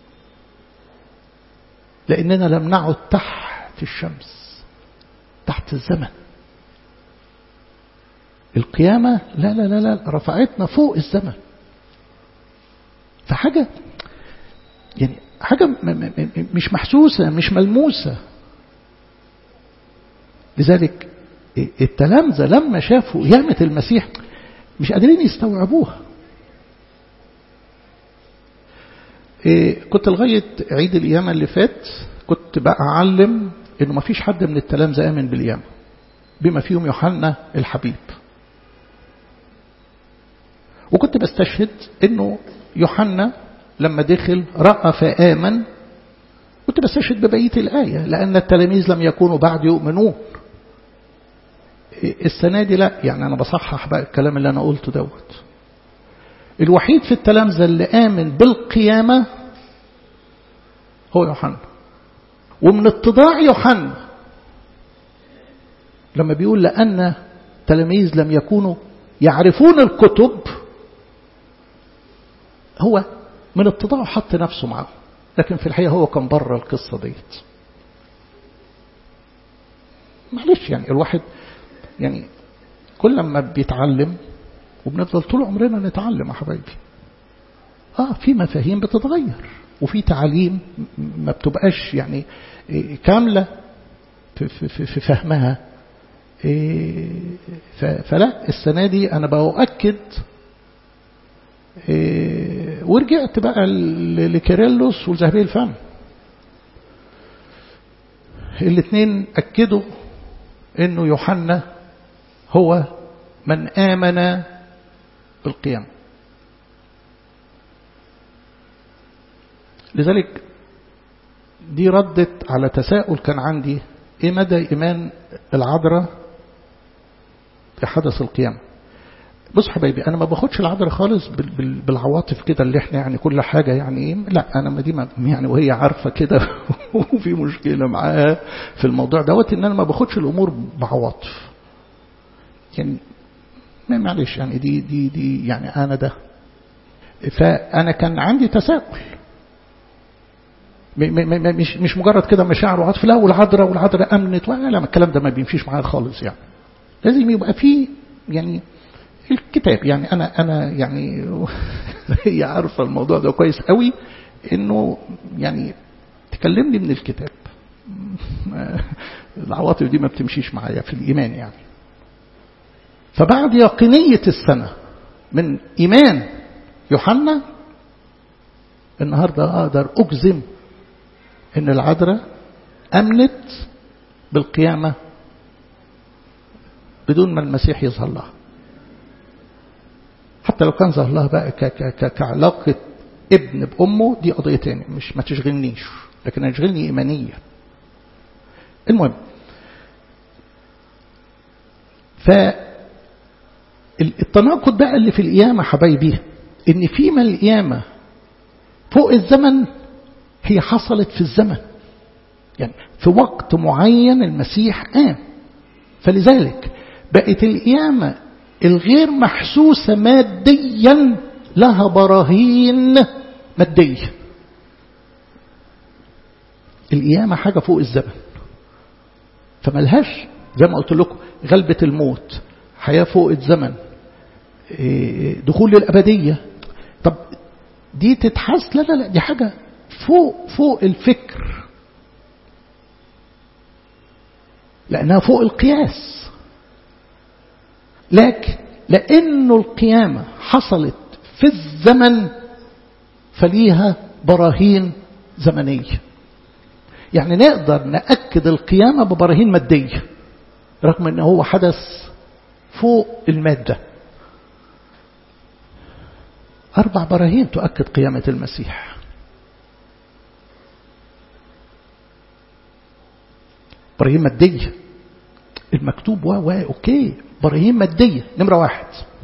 لأننا لم نعد تحت الشمس، تحت الزمن. القيامة لا لا لا لا رفعتنا فوق الزمن. فحاجة يعني حاجة مش محسوسة، مش ملموسة. لذلك التلامذة لما شافوا قيامة المسيح مش قادرين يستوعبوها. كنت لغاية عيد القيامة اللي فات كنت بقى أعلم إنه ما فيش حد من التلامذة آمن بالقيامة بما فيهم يوحنا الحبيب. وكنت بستشهد إنه يوحنا لما دخل رأى فآمن. كنت بستشهد ببقية الآية لأن التلاميذ لم يكونوا بعد يؤمنون. السنة دي لا، يعني أنا بصحح بقى الكلام اللي أنا قلته دوت. الوحيد في التلامذة اللي آمن بالقيامة هو يوحنا. ومن اتضاع يوحنا لما بيقول لأن تلاميذ لم يكونوا يعرفون الكتب، هو من اتضاعه حط نفسه معه، لكن في الحقيقة هو كان بره القصة ديت. معلش يعني الواحد يعني كل ما بيتعلم، وبنفضل طول عمرنا نتعلم يا حبايبي. في مفاهيم بتتغير، وفي تعاليم ما بتبقاش يعني كاملة في فهمها. فلا السنة دي أنا بأؤكد، ورجعت بقى لكيرلس والذهبي الفم. الاثنين أكدوا إنه يوحنا هو من آمن بالقيامة. لذلك دي ردت على تساؤل كان عندي، ايه مدى إيمان العذراء بحدث القيامة؟ بص حبايبي، أنا ما باخدش العذراء خالص بالعواطف كده اللي احنا يعني كل حاجة يعني إيه، لا أنا ما دي يعني وهي عارفة كده وفي مشكلة معاها في الموضوع دوت، إن أنا ما باخدش الأمور بعواطف يعني، معلش يعني دي يعني أنا ده. فأنا كان عندي تساؤل، مش مجرد كده مشاعر وعاطف، لا والعذراء أمنت، لا الكلام ده ما بيمشيش معايا خالص يعني. لازم يبقى فيه يعني الكتاب، يعني أنا يعني هي عارفة الموضوع ده كويس قوي، إنه يعني تكلمني من الكتاب. العواطف دي ما بتمشيش معايا في الإيمان يعني. فبعد يقينية السنة من إيمان يوحنا، النهاردة أقدر أجزم إن العذراء أمنت بالقيامة بدون ما المسيح يظهر لها. حتى لو كان ظهر لها بقى كعلاقة ابن بأمه، دي قضية تاني مش ما تشغلنيش، لكن هتشغلني إيمانية. المهم، فالتناقض بقى اللي في القيامة حبايبي، إن فيما القيامة فوق الزمن هي حصلت في الزمن، يعني في وقت معين المسيح قام، فلذلك بقت القيامة الغير محسوسة ماديا لها براهين مادية. القيامة حاجة فوق الزمن، فملهاش زي ما قلت لكم غلبة الموت، حياة فوق الزمن، دخول للأبدية. طب دي تتحس؟ لا دي حاجة فوق الفكر، لأنها فوق القياس. لكن لأنه القيامة حصلت في الزمن فليها براهين زمنية. يعني نقدر نأكد القيامة ببراهين مادية رغم أنه هو حدث فوق المادة. 4 براهين تؤكد قيامة المسيح. براهين مادية، المكتوب أوكي، براهين مادية. نمرة 1،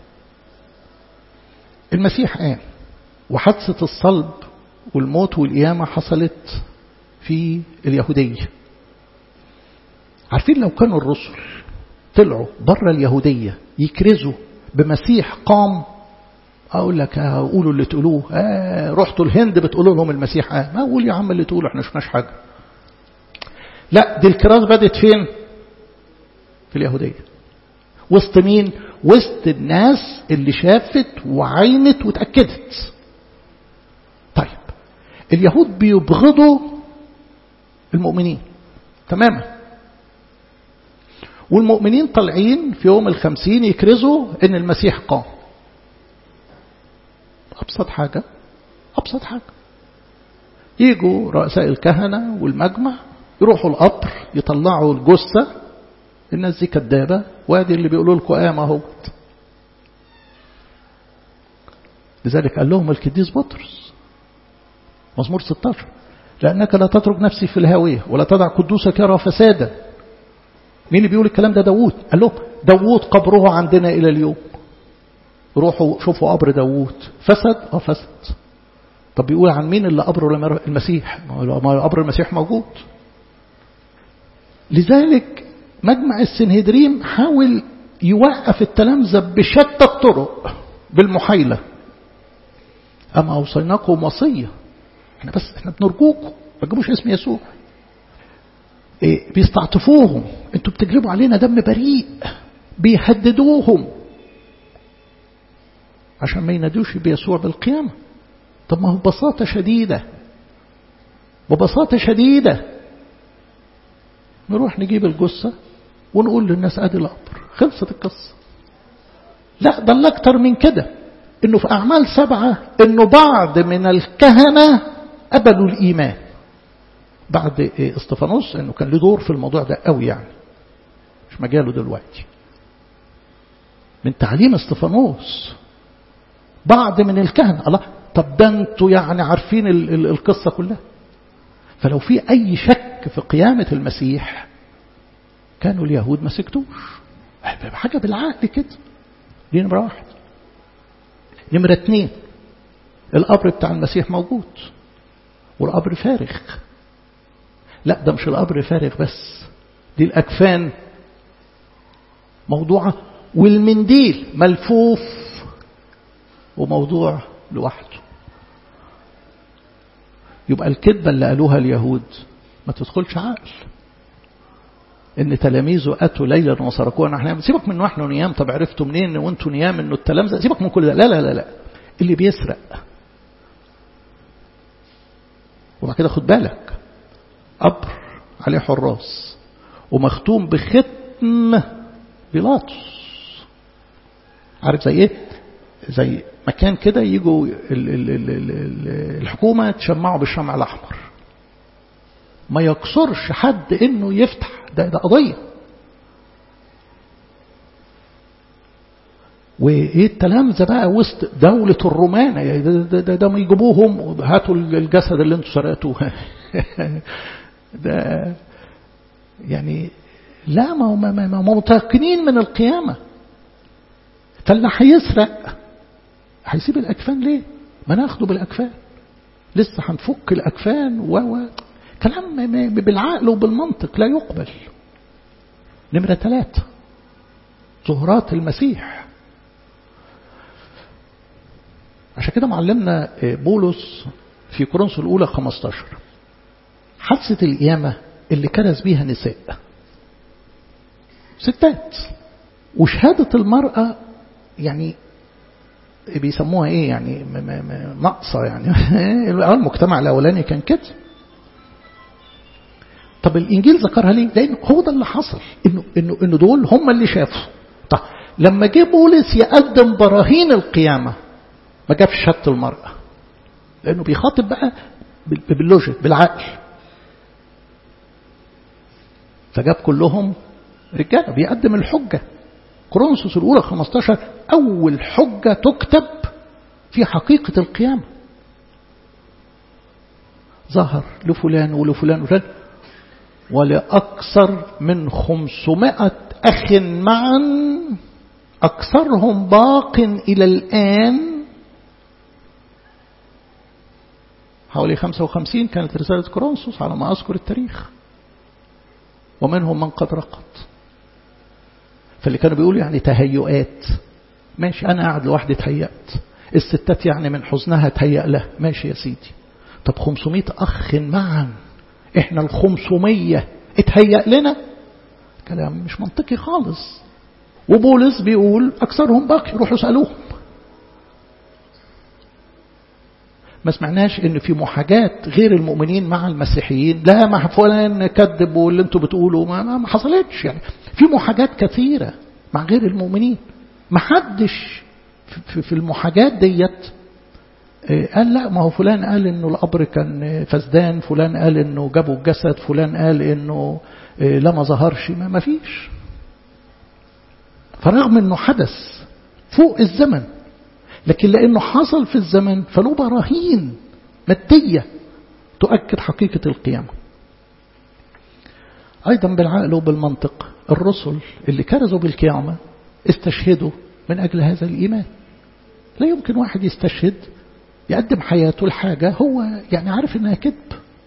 المسيح قام، وحادثة الصلب والموت والقيامة حصلت في اليهودية. عارفين لو كانوا الرسل طلعوا بره اليهودية يكرزوا بمسيح قام، أقول لك قولوا اللي تقولوه، رحتوا الهند بتقولوا لهم المسيح قام، ما أقول يا عم اللي تقولوا احنا شفناش حاجة. لا، دي الكراز بدت فين؟ في اليهودية. وسط مين؟ وسط الناس اللي شافت وعينت وتأكدت. طيب اليهود بيبغضوا المؤمنين تماما، والمؤمنين طالعين في يوم 50 يكرزوا ان المسيح قام. أبسط حاجة يجوا رؤساء الكهنة والمجمع يروحوا القبر يطلعوا الجثة، الناس دي كدابة، وادي اللي بيقولوا لكم قام اهو. لذلك قال لهم القديس بطرس مزمور 16: لأنك لا تترك نفسي في الهاوية ولا تدع قدوسك يرى فسادا. مين اللي بيقول الكلام ده؟ داوود. قال لهم داوود قبره عندنا إلى اليوم، روحوا شوفوا قبر داوود فسد. فسد. طب بيقول عن مين اللي قبره لما المسيح؟ ما قبر المسيح موجود. لذلك مجمع السنهدريم حاول يوقف التلامذة بشتى الطرق بالمحايلة. أما أوصيناكم وصية، احنا بنرجوكم ما تجيبوش اسم يسوع. بيستعطفوهم، انتوا بتجلبوا علينا دم بريء، بيهددوهم عشان ما ينادوش بيسوع بالقيامة. طب ما هو ببساطة شديدة نروح نجيب الجثة ونقول للناس ادي القبر، خلصت القصة. لا، ده اللي اكتر من كده، انه في اعمال 7 انه بعض من الكهنة قبلوا الايمان بعد استفانوس، انه كان له دور في الموضوع ده قوي يعني، مش مجاله دلوقتي. من تعليم استفانوس بعض من الكهنة. الله، طب ده انتوا يعني عارفين القصة كلها. فلو في اي شك في قيامة المسيح كانوا اليهود ما سكتوش، حاجة بالعقل كده. دي نمرة 1. نمرة 2 القبر بتاع المسيح موجود والقبر فارغ. لا ده مش القبر فارغ بس، دي الأكفان موضوعة والمنديل ملفوف وموضوع لوحده. يبقى الكذبة اللي قالوها اليهود ما تدخلش عقل، ان تلاميذه اتوا ليلا وسرقونا احنا. سيبك من واحنا نيام، طب عرفتوا منين وانتوا نيام انه التلامذة؟ سيبك من كل ده. لا لا لا لا، اللي بيسرق. وبعد كده خد بالك، قبر عليه حراس ومختوم بختم بيلاطس. عارف زي ايه؟ زي مكان كده يجوا الحكومة تشمعوا بالشمع الأحمر، ما يكسرش حد انه يفتح. ده قضية. وايه التلامذة بقى وسط دولة الرومان؟ يعني ده ما يجيبوهم هاتوا الجسد اللي انتوا سرقتوه. ده يعني لا، ما متيقنين من القيامة. فاللي هيسرق هيسيب الأكفان ليه؟ ما ناخده بالأكفان، لسه هنفك الأكفان كلام بالعقل وبالمنطق لا يقبل. نمرة 3 ظهورات المسيح. عشان كده معلمنا بولس في كورنثوس الأولى 15 حادثة القيامة اللي كرز بيها نساء ستات، وشهادة المرأة يعني بيسموها ايه يعني ناقصة يعني. المجتمع الأولاني كان كده. طب الإنجيل ذكرها ليه؟ لأن هو ده اللي حصل، إنه دول هم اللي شافوا. طب لما جه بولس يقدم براهين القيامة ما جابش شهادة المرأة، لأنه بيخاطب بقى باللوجيك بالعقل، فجاب كلهم رجاله بيقدم الحجة. كورنثوس الأولى 15 أول حجة تكتب في حقيقة القيامة. ظهر لفلان ولفلان وفلان ولأكثر من 500 أخ معا، أكثرهم باق إلى الآن. حوالي 55 كانت رسالة كورنثوس على ما أذكر التاريخ، ومنهم من قد رقد. فاللي كانوا بيقولوا يعني تهيؤات، ماشي، أنا قاعد لوحدي تهيأت. الستات يعني من حزنها تهيأ له، ماشي يا سيدي. طب 500 أخ معا، إحنا 500 اتهيأ لنا؟ كلام مش منطقي خالص. وبولس بيقول أكثرهم باقي، روحوا اسألوهم. ما سمعناش ان في محاجات غير المؤمنين مع المسيحيين. لا ما فلان كذب واللي انتوا بتقولوا ما حصلتش. يعني في محاجات كثيرة مع غير المؤمنين. ما حدش في المحاجات ديت قال لا ما هو فلان قال انه القبر كان فسدان، فلان قال انه جابوا الجسد، فلان قال انه لا ما ظهرش. ما فيش. فرغم انه حدث فوق الزمن، لكن لأنه حصل في الزمن فله براهين مادية تؤكد حقيقة القيامة. أيضا بالعقل وبالمنطق الرسل اللي كرزوا بالقيامة استشهدوا من أجل هذا الإيمان. لا يمكن واحد يستشهد يقدم حياته لحاجة هو يعني عارف إنها كذب.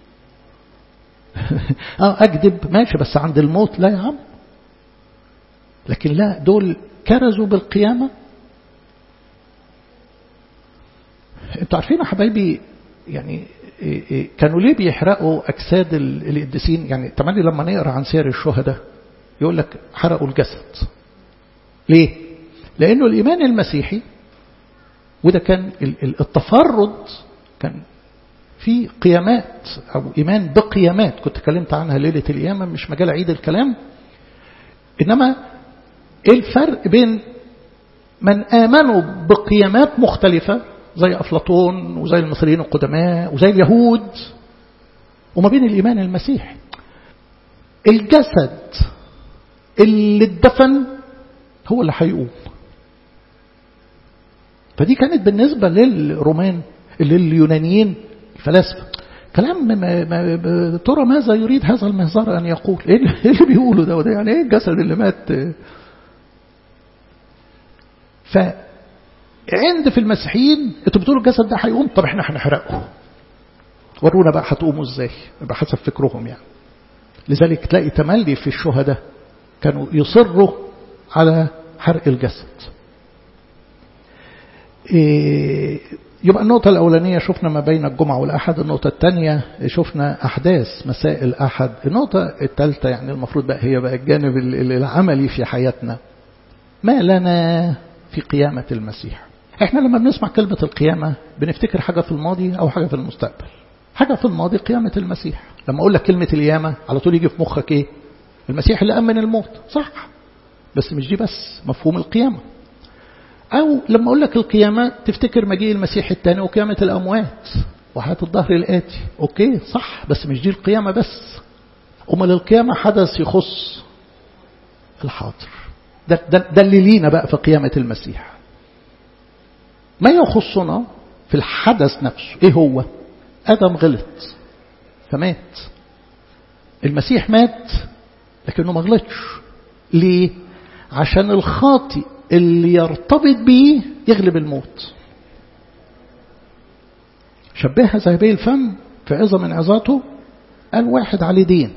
أكذب ماشي، بس عند الموت لا يا عم. لكن لا، دول كرزوا بالقيامة. انتوا عارفين يا حبايبي يعني كانوا ليه بيحرقوا أجساد القديسين؟ يعني تملي لما نقرأ عن سير الشهداء يقول لك حرقوا الجسد. ليه؟ لأنه الإيمان المسيحي، وده كان التفرد، كان في قيامات أو إيمان بقيامات كنت اتكلمت عنها ليلة القيامة، مش مجال عيد الكلام. إنما إيه الفرق بين من آمنوا بقيامات مختلفة زي أفلاطون وزي المصريين القدماء وزي اليهود، وما بين الإيمان المسيحي؟ الجسد اللي اتدفن هو اللي هيقوم. فدي كانت بالنسبة للرومان لليونانيين الفلاسفة كلام ترى ماذا يريد هذا المهزار أن يقول؟ إيه اللي بيقوله ده يعني إيه الجسد اللي مات؟ عند في المسيحيين انتوا بتقولوا الجسد ده هيقوم، طب احنا هنحرقه، ورونا بقى هتقوموا ازاي بحسب فكرهم يعني. لذلك تلاقي تملي في الشهداء كانوا يصروا على حرق الجسد. يبقى النقطة الأولانية شفنا ما بين الجمعة والأحد. النقطة الثانية شفنا أحداث مساء الأحد. النقطة الثالثة يعني المفروض بقى هي بقى الجانب العملي في حياتنا. ما لنا في قيامة المسيح؟ احنا لما بنسمع كلمة القيامة بنفتكر حاجة في الماضي أو حاجة في المستقبل. حاجة في الماضي قيامة المسيح. لما أقول لك كلمة القيامة على طول يجي في مخك إيه؟ المسيح اللي أمن الموت، صح؟ بس مش دي بس مفهوم القيامة. أو لما أقول لك القيامة تفتكر مجيء المسيح الثاني وقيامة الأموات وحياة الظهر الآتي. أوكي صح، بس مش دي القيامة بس. أمال القيامة حدث يخص الحاضر. ده اللي لينا بقى في قيامة المسيح. ما يخصنا في الحدث نفسه إيه هو؟ آدم غلط فمات. المسيح مات لكنه ما غلطش. ليه؟ عشان الخاطئ اللي يرتبط به يغلب الموت. شبهها ذهبي الفم في عظة من عظاته، قال واحد عليه دين،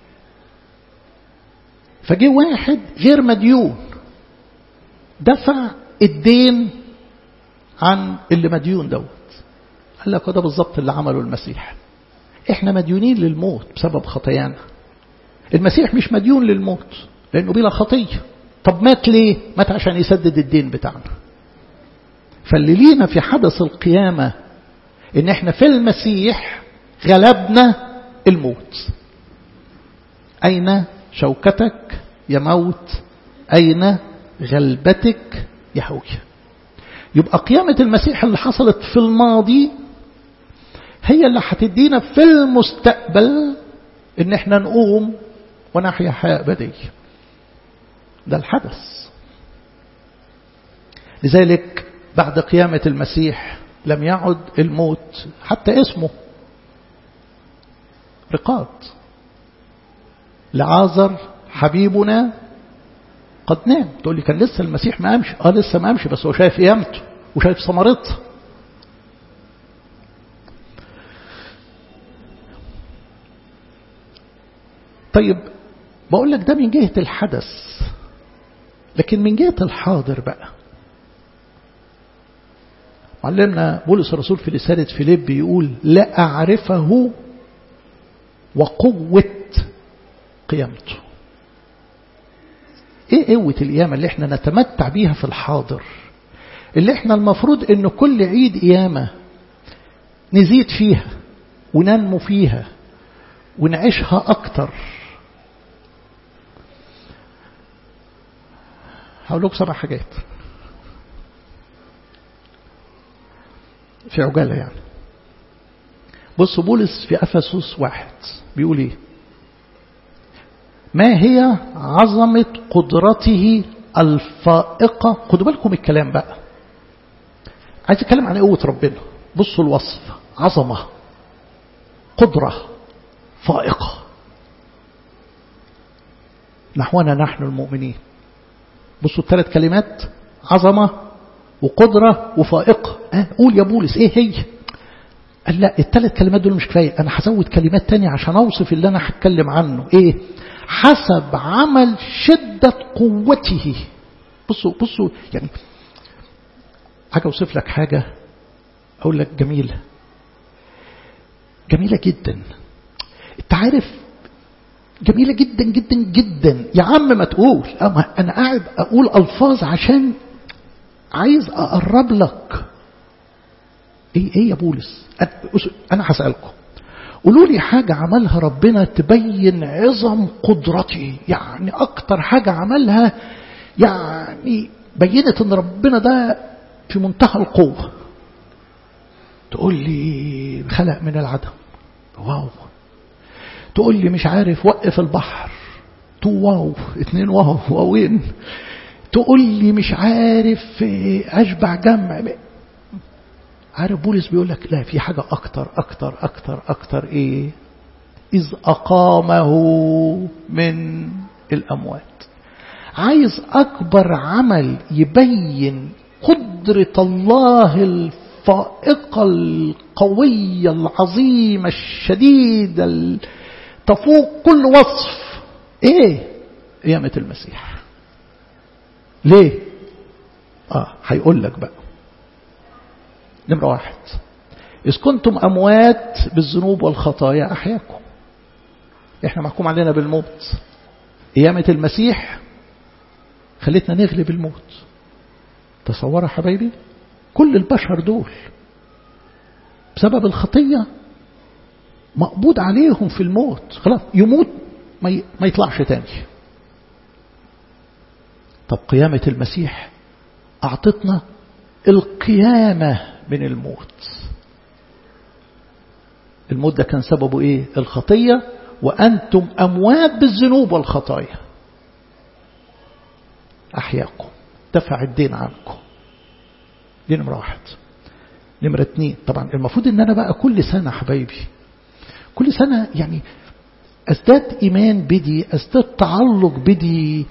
فجي واحد غير مديون دفع الدين عن اللي مديون دوت. قال لك ده بالظبط اللي عمله المسيح. احنا مديونين للموت بسبب خطايانا. المسيح مش مديون للموت لأنه بلا خطية. طب مات ليه؟ مات عشان يسدد الدين بتاعنا. فاللي لينا في حدث القيامة إن احنا في المسيح غلبنا الموت. أين شوكتك يا موت؟ أين غلبتك يا هوية؟ يبقى قيامة المسيح اللي حصلت في الماضي هي اللي هتدينا في المستقبل إن احنا نقوم ونحيا حياة أبدية. ده الحدث. لذلك بعد قيامة المسيح لم يعد الموت حتى اسمه. رقاد لعازر حبيبنا قد نام. تقول لي كان لسه المسيح ما أمشي. لسه ما أمشي، بس هو شايف قيامته وشايف ثمرتها. طيب بقول لك ده من جهة الحدث، لكن من جهة الحاضر بقى معلمنا بولس الرسول في رسالة فيليب يقول لا أعرفه وقوة قيامته. ايه قوة القيامة اللي احنا نتمتع بيها في الحاضر، اللي احنا المفروض ان كل عيد قيامة نزيد فيها وننمو فيها ونعيشها اكتر. هقول لكم 7 حاجات في عجالة يعني. بص بولس في أفسس 1 بيقول ايه؟ ما هي عظمة قدرته الفائقة. خدوا بالكم الكلام بقى، عايز اتكلم عن قوة ربنا. بصوا الوصف: عظمة، قدرة، فائقة نحونا نحن المؤمنين. بصوا ال3 كلمات: عظمة وقدرة وفائقة. قول يا بولس ايه هي؟ قال لا، ال3 كلمات دول مش كفاية، انا هزود كلمات تانية عشان اوصف اللي انا هتكلم عنه. ايه؟ حسب عمل شدة قوته. بصوا يعني حاجة اوصف لك حاجة اقول لك جميلة جدا. انت عارف جميلة جدا جدا جدا يا عم. ما تقول انا قاعد اقول الفاظ عشان عايز اقرب لك. ايه يا بولس؟ انا هسألكم، قولوا لي حاجة عملها ربنا تبين عظم قدرته. يعني اكتر حاجة عملها يعني بينت ان ربنا ده في منتهى القوة. تقول لي خلق من العدم، واو. تقول لي مش عارف وقف البحر، 2 واو 2 واو واوين. تقول لي مش عارف أشبع جمع. عارف بولس بيقول لك لا، في حاجة أكتر أكتر أكتر أكتر. إيه؟ إذ أقامه من الأموات. عايز أكبر عمل يبين قدرة الله الفائقة القوية العظيمة الشديدة تفوق كل وصف. ايه؟ قيامة المسيح. ليه؟ هيقول لك بقى. نمرة 1: إذ كنتم أموات بالذنوب والخطايا أحياكم. إحنا محكوم علينا بالموت. قيامة المسيح خلتنا نغلب الموت. تصوروا حبايبي، كل البشر دول بسبب الخطية مقبوض عليهم في الموت، خلاص يموت ما يطلعش تاني. طب قيامة المسيح أعطتنا القيامة من الموت. الموت ده كان سببه إيه؟ الخطية. وأنتم أموات بالذنوب والخطايا أحياكم، دفع الدين عنكم. دي نمرة 1. نمرة 2: طبعا المفروض ان انا بقى كل سنة حبايبي، كل سنة يعني ازداد ايمان بدي، ازداد تعلق بدي،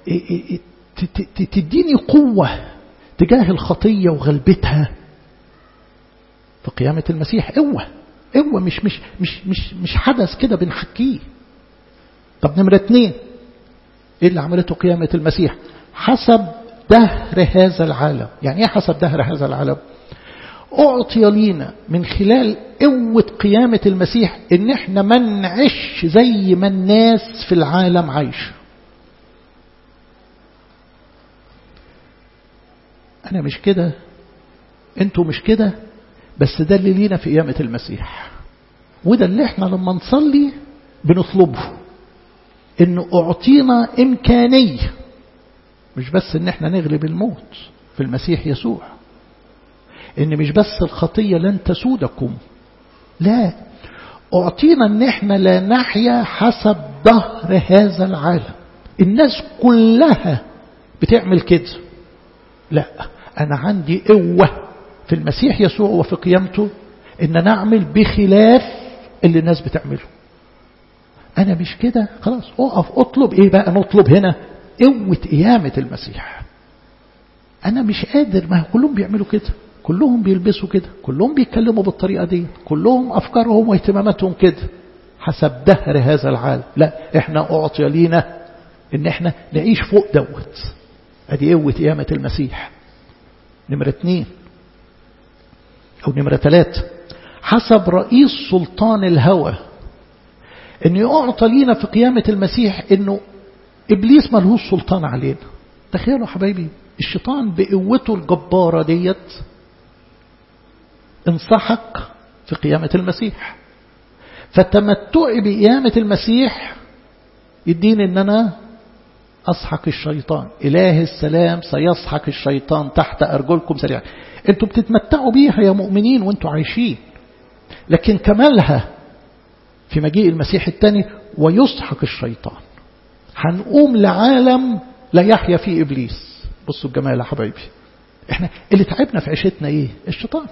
تديني قوة تجاه الخطية وغلبتها. في قيامة المسيح قوة مش حدث كده بنحكيه. طب نمرة 2: ايه اللي عملته قيامة المسيح؟ حسب دهر هذا العالم. يعني ايه حسب دهر هذا العالم؟ أعطي لينا من خلال قوة قيامة المسيح إن إحنا ما نعيش زي ما الناس في العالم عايشة. أنا مش كده، أنتوا مش كده، بس ده اللي لينا في قيامة المسيح. وده اللي إحنا لما نصلي بنطلبه، إنه أعطينا إمكانية مش بس إن إحنا نغلب الموت في المسيح يسوع، إن مش بس الخطية لن تسودكم، لا، أعطينا إن إحنا لا نحيا حسب ظهر هذا العالم. الناس كلها بتعمل كده، لا، أنا عندي قوة في المسيح يسوع وفي قيامته إن نعمل بخلاف اللي الناس بتعمله. أنا مش كده، خلاص أقف أطلب إيه بقى؟ نطلب هنا قوة قيامة المسيح. أنا مش قادر، ما كلهم بيعملوا كده، كلهم بيلبسوا كده، كلهم بيتكلموا بالطريقة دي، كلهم أفكارهم واهتماماتهم كده حسب دهر هذا العالم. لا، إحنا أعطي لينا إن إحنا نعيش فوق دوت. أدي قوة قيامة المسيح. نمرة 2 أو نمرة 3: حسب رئيس سلطان الهوى. إن يعطى لينا في قيامة المسيح إنه إبليس ملهوش سلطان علينا. تخيلوا حبايبي، الشيطان بقوته الجبارة ديت انسحق في قيامة المسيح. فتمتعي بقيامة المسيح يديني ان انا اسحق الشيطان. اله السلام سيسحق الشيطان تحت ارجلكم سريعا. انتوا بتتمتعوا بيها يا مؤمنين وانتوا عايشين، لكن كمالها في مجيء المسيح الثاني ويسحق الشيطان. هنقوم لعالم لا يحيا فيه ابليس. بصوا الجمال يا حبايبي، احنا اللي تعبنا في عيشتنا ايه؟ الشيطان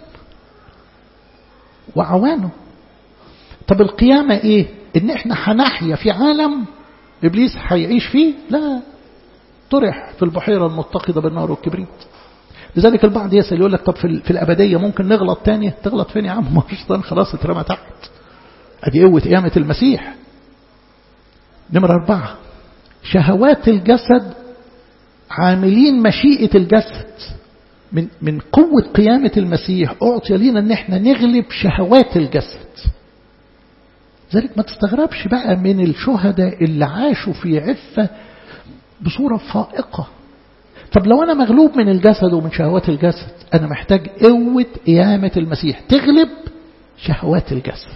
وعوانه. طب القيامة ايه؟ ان احنا هنحيا في عالم ابليس هيعيش فيه؟ لا، طرح في البحيرة المتقدة بالنار والكبريت. لذلك البعض يسأل يقول لك طب في الأبدية ممكن نغلط تاني؟ تغلط فين يا عم؟ ما الشيطان خلاص اترمى تحت. ادي قوة قيامة المسيح. نمرة 4: شهوات الجسد عاملين مشيئة الجسد. من قوة قيامة المسيح أعطي لنا ان احنا نغلب شهوات الجسد. ذلك ما تستغربش بقى من الشهداء اللي عاشوا في عفة بصورة فائقة. طب لو أنا مغلوب من الجسد ومن شهوات الجسد، أنا محتاج قوة قيامة المسيح تغلب شهوات الجسد.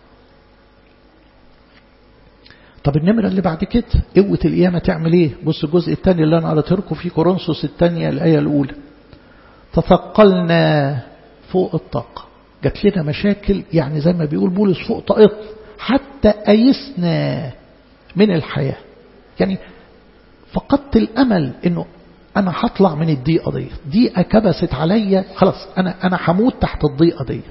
طب النمرة اللي بعد كده، قوة القيامة تعمل ايه؟ بص الجزء الثاني اللي أنا قرأته لكم في كورنثوس الثانية الآية الأولى: تثقلنا فوق الطاقة. جات لنا مشاكل، يعني زي ما بيقول بولس فوق طاقتنا، حتى أيسنا من الحياة. يعني فقدت الأمل إنه أنا هطلع من الضيقة ديت، ضيقة كبست عليا، خلاص أنا هموت تحت الضيقة ديت.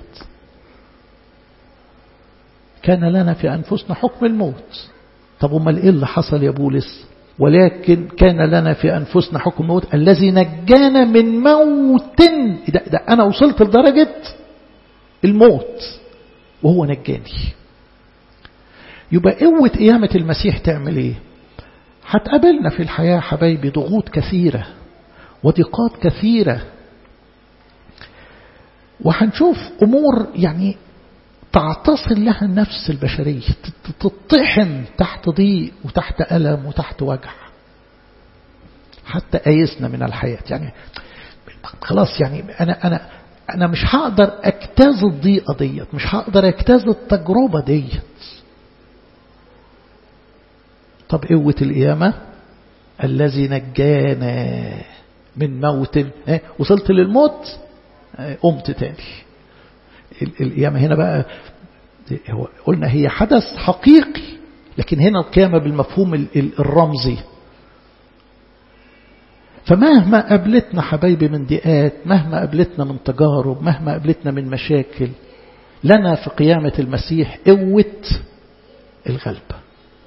كان لنا في أنفسنا حكم الموت. طب امال إيه اللي حصل يا بولس؟ ولكن كان لنا في أنفسنا حكم موت الذي نجانا من موت. ده أنا وصلت لدرجة الموت وهو نجاني. يبقى قوة قيامة المسيح تعمل ايه؟ هتقابلنا في الحياة حبايبي ضغوط كثيرة وضيقات كثيرة، وهنشوف أمور يعني تعتصل لها النفس البشرية، تطحن تحت ضيق وتحت ألم وتحت وجع، حتى أيسنا من الحياة. يعني خلاص، يعني أنا مش هقدر أجتاز الضيقة ديت، مش هقدر أجتاز التجربة ديت. طب قوة القيامة الذي نجانا من موت. وصلت للموت قمت تاني. القيامة هنا بقى قلنا هي حدث حقيقي، لكن هنا القيامة بالمفهوم الرمزي. فمهما قابلتنا حبايبي من ضيقات، مهما قابلتنا من تجارب، مهما قابلتنا من مشاكل، لنا في قيامة المسيح قوة الغلبة.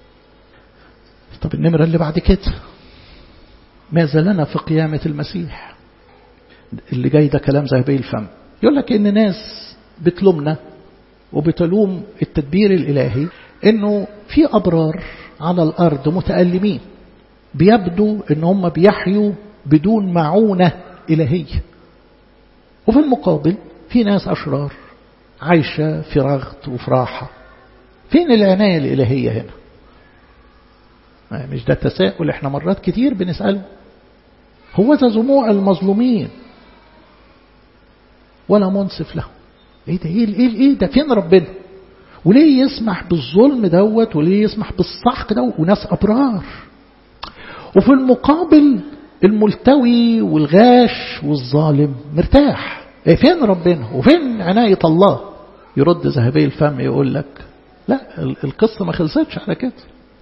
طب النمرة اللي بعد كده، ماذا لنا في قيامة المسيح؟ اللي جاي ده كلام ذهبي الفم. يقول لك إن ناس بتلومنا وبتلوم التدبير الإلهي إنه في أبرار على الأرض متألمين، بيبدو إن هم بيحيوا بدون معونة إلهية، وفي المقابل في ناس أشرار عايشة في رغد وفي راحة. فين العناية الإلهية هنا؟ مش ده تساؤل احنا مرات كتير بنسأله. هو ذا دموع المظلومين ولا منصف له. ايه ده؟ ايه ده؟ فين ربنا؟ وليه يسمح بالظلم دوت؟ وليه يسمح بالسحق دوت وناس أبرار؟ وفي المقابل الملتوي والغاش والظالم مرتاح. ايه فين ربنا؟ وفين عناية الله؟ يرد ذهبي الفم يقول لك لا، القصة ما خلصتش على كده.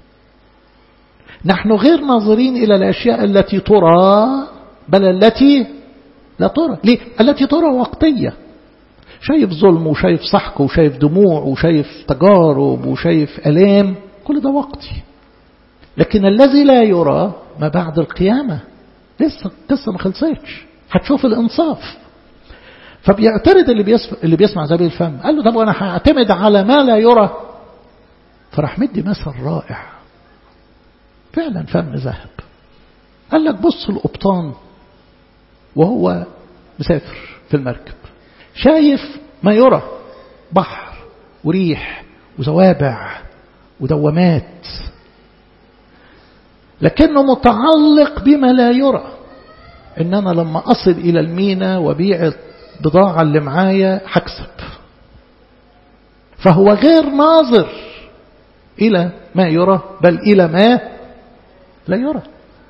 نحن غير ناظرين إلى الأشياء التي ترى، بل التي لا ترى. ليه؟ التي ترى وقتية. شايف ظلم وشايف سحق وشايف دموع وشايف تجارب وشايف ألام، كل ده وقتي. لكن الذي لا يرى ما بعد القيامة لسه القصة ما خلصتش، هتشوف الإنصاف. فبيعترض اللي بيسمع ذهبي الفم، قال له طب وأنا هعتمد على ما لا يرى؟ فراح مدي مثل رائع فعلا فم ذهب. قال لك بص القبطان وهو مسافر في المركب، شايف ما يرى، بحر وريح وزوابع ودوامات، لكنه متعلق بما لا يرى. إن أنا لما أصل إلى المينا وبيع البضاعة اللي معايا هكسب. فهو غير ناظر إلى ما يرى بل إلى ما لا يرى.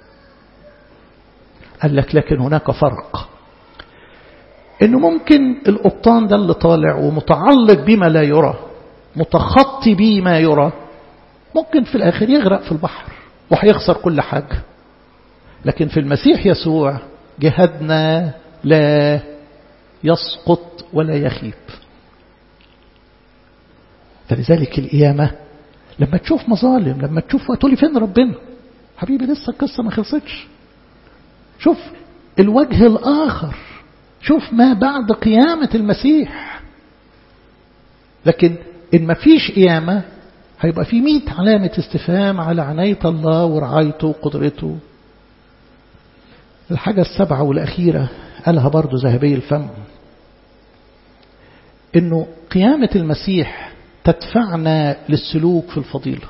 قال لك لكن هناك فرق، إنه ممكن القبطان ده اللي طالع ومتعلق بما لا يرى، متخطي بما يرى، ممكن في الآخر يغرق في البحر وهيخسر كل حاجة. لكن في المسيح يسوع جهادنا لا يسقط ولا يخيب. فلذلك القيامة لما تشوف مظالم، لما تشوف تقولي فين ربنا؟ حبيبي لسه القصة ما خلصتش. شوف الوجه الآخر، شوف ما بعد قيامة المسيح. لكن إن ما فيش قيامة هيبقى في 100 علامة استفهام على عناية الله ورعايته وقدرته. الحاجة السبعة والأخيرة قالها برضو ذهبي الفم، إنه قيامة المسيح تدفعنا للسلوك في الفضيلة.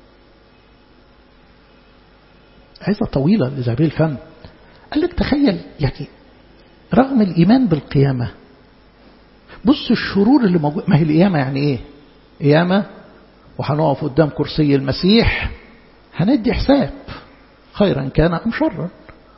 عايزة طويلة لذهبي الفم. قال لك تخيل يعني رغم الإيمان بالقيامة، بص الشرور اللي موجود. ما هي القيامة يعني إيه؟ قيامة وهنقف قدام كرسي المسيح، هندي حساب خيرا كان أم شرا.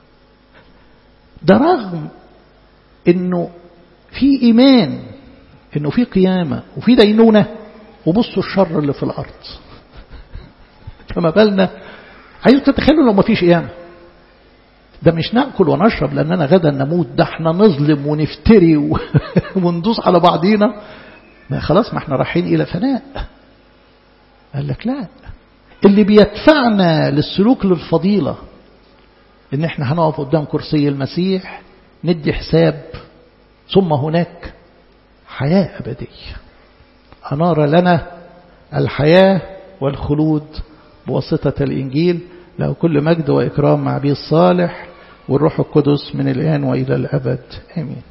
ده رغم إنه في إيمان إنه في قيامة وفي دينونة، وبصوا الشر اللي في الأرض. فما بالنا عايزوا تتخيلوا لو ما فيش قيامة. ده مش نأكل ونشرب لأننا غدا نموت، ده احنا نظلم ونفتري وندوس على بعضينا. ما خلاص، ما احنا رايحين إلى فناء. قال لك لا، اللي بيدفعنا للسلوك للفضيلة إن إحنا هنقف قدام كرسي المسيح ندي حساب، ثم هناك حياة أبدية أنار لنا الحياة والخلود بواسطة الإنجيل. له كل مجد وإكرام مع أبيه الصالح والروح القدس من الآن وإلى الأبد آمين.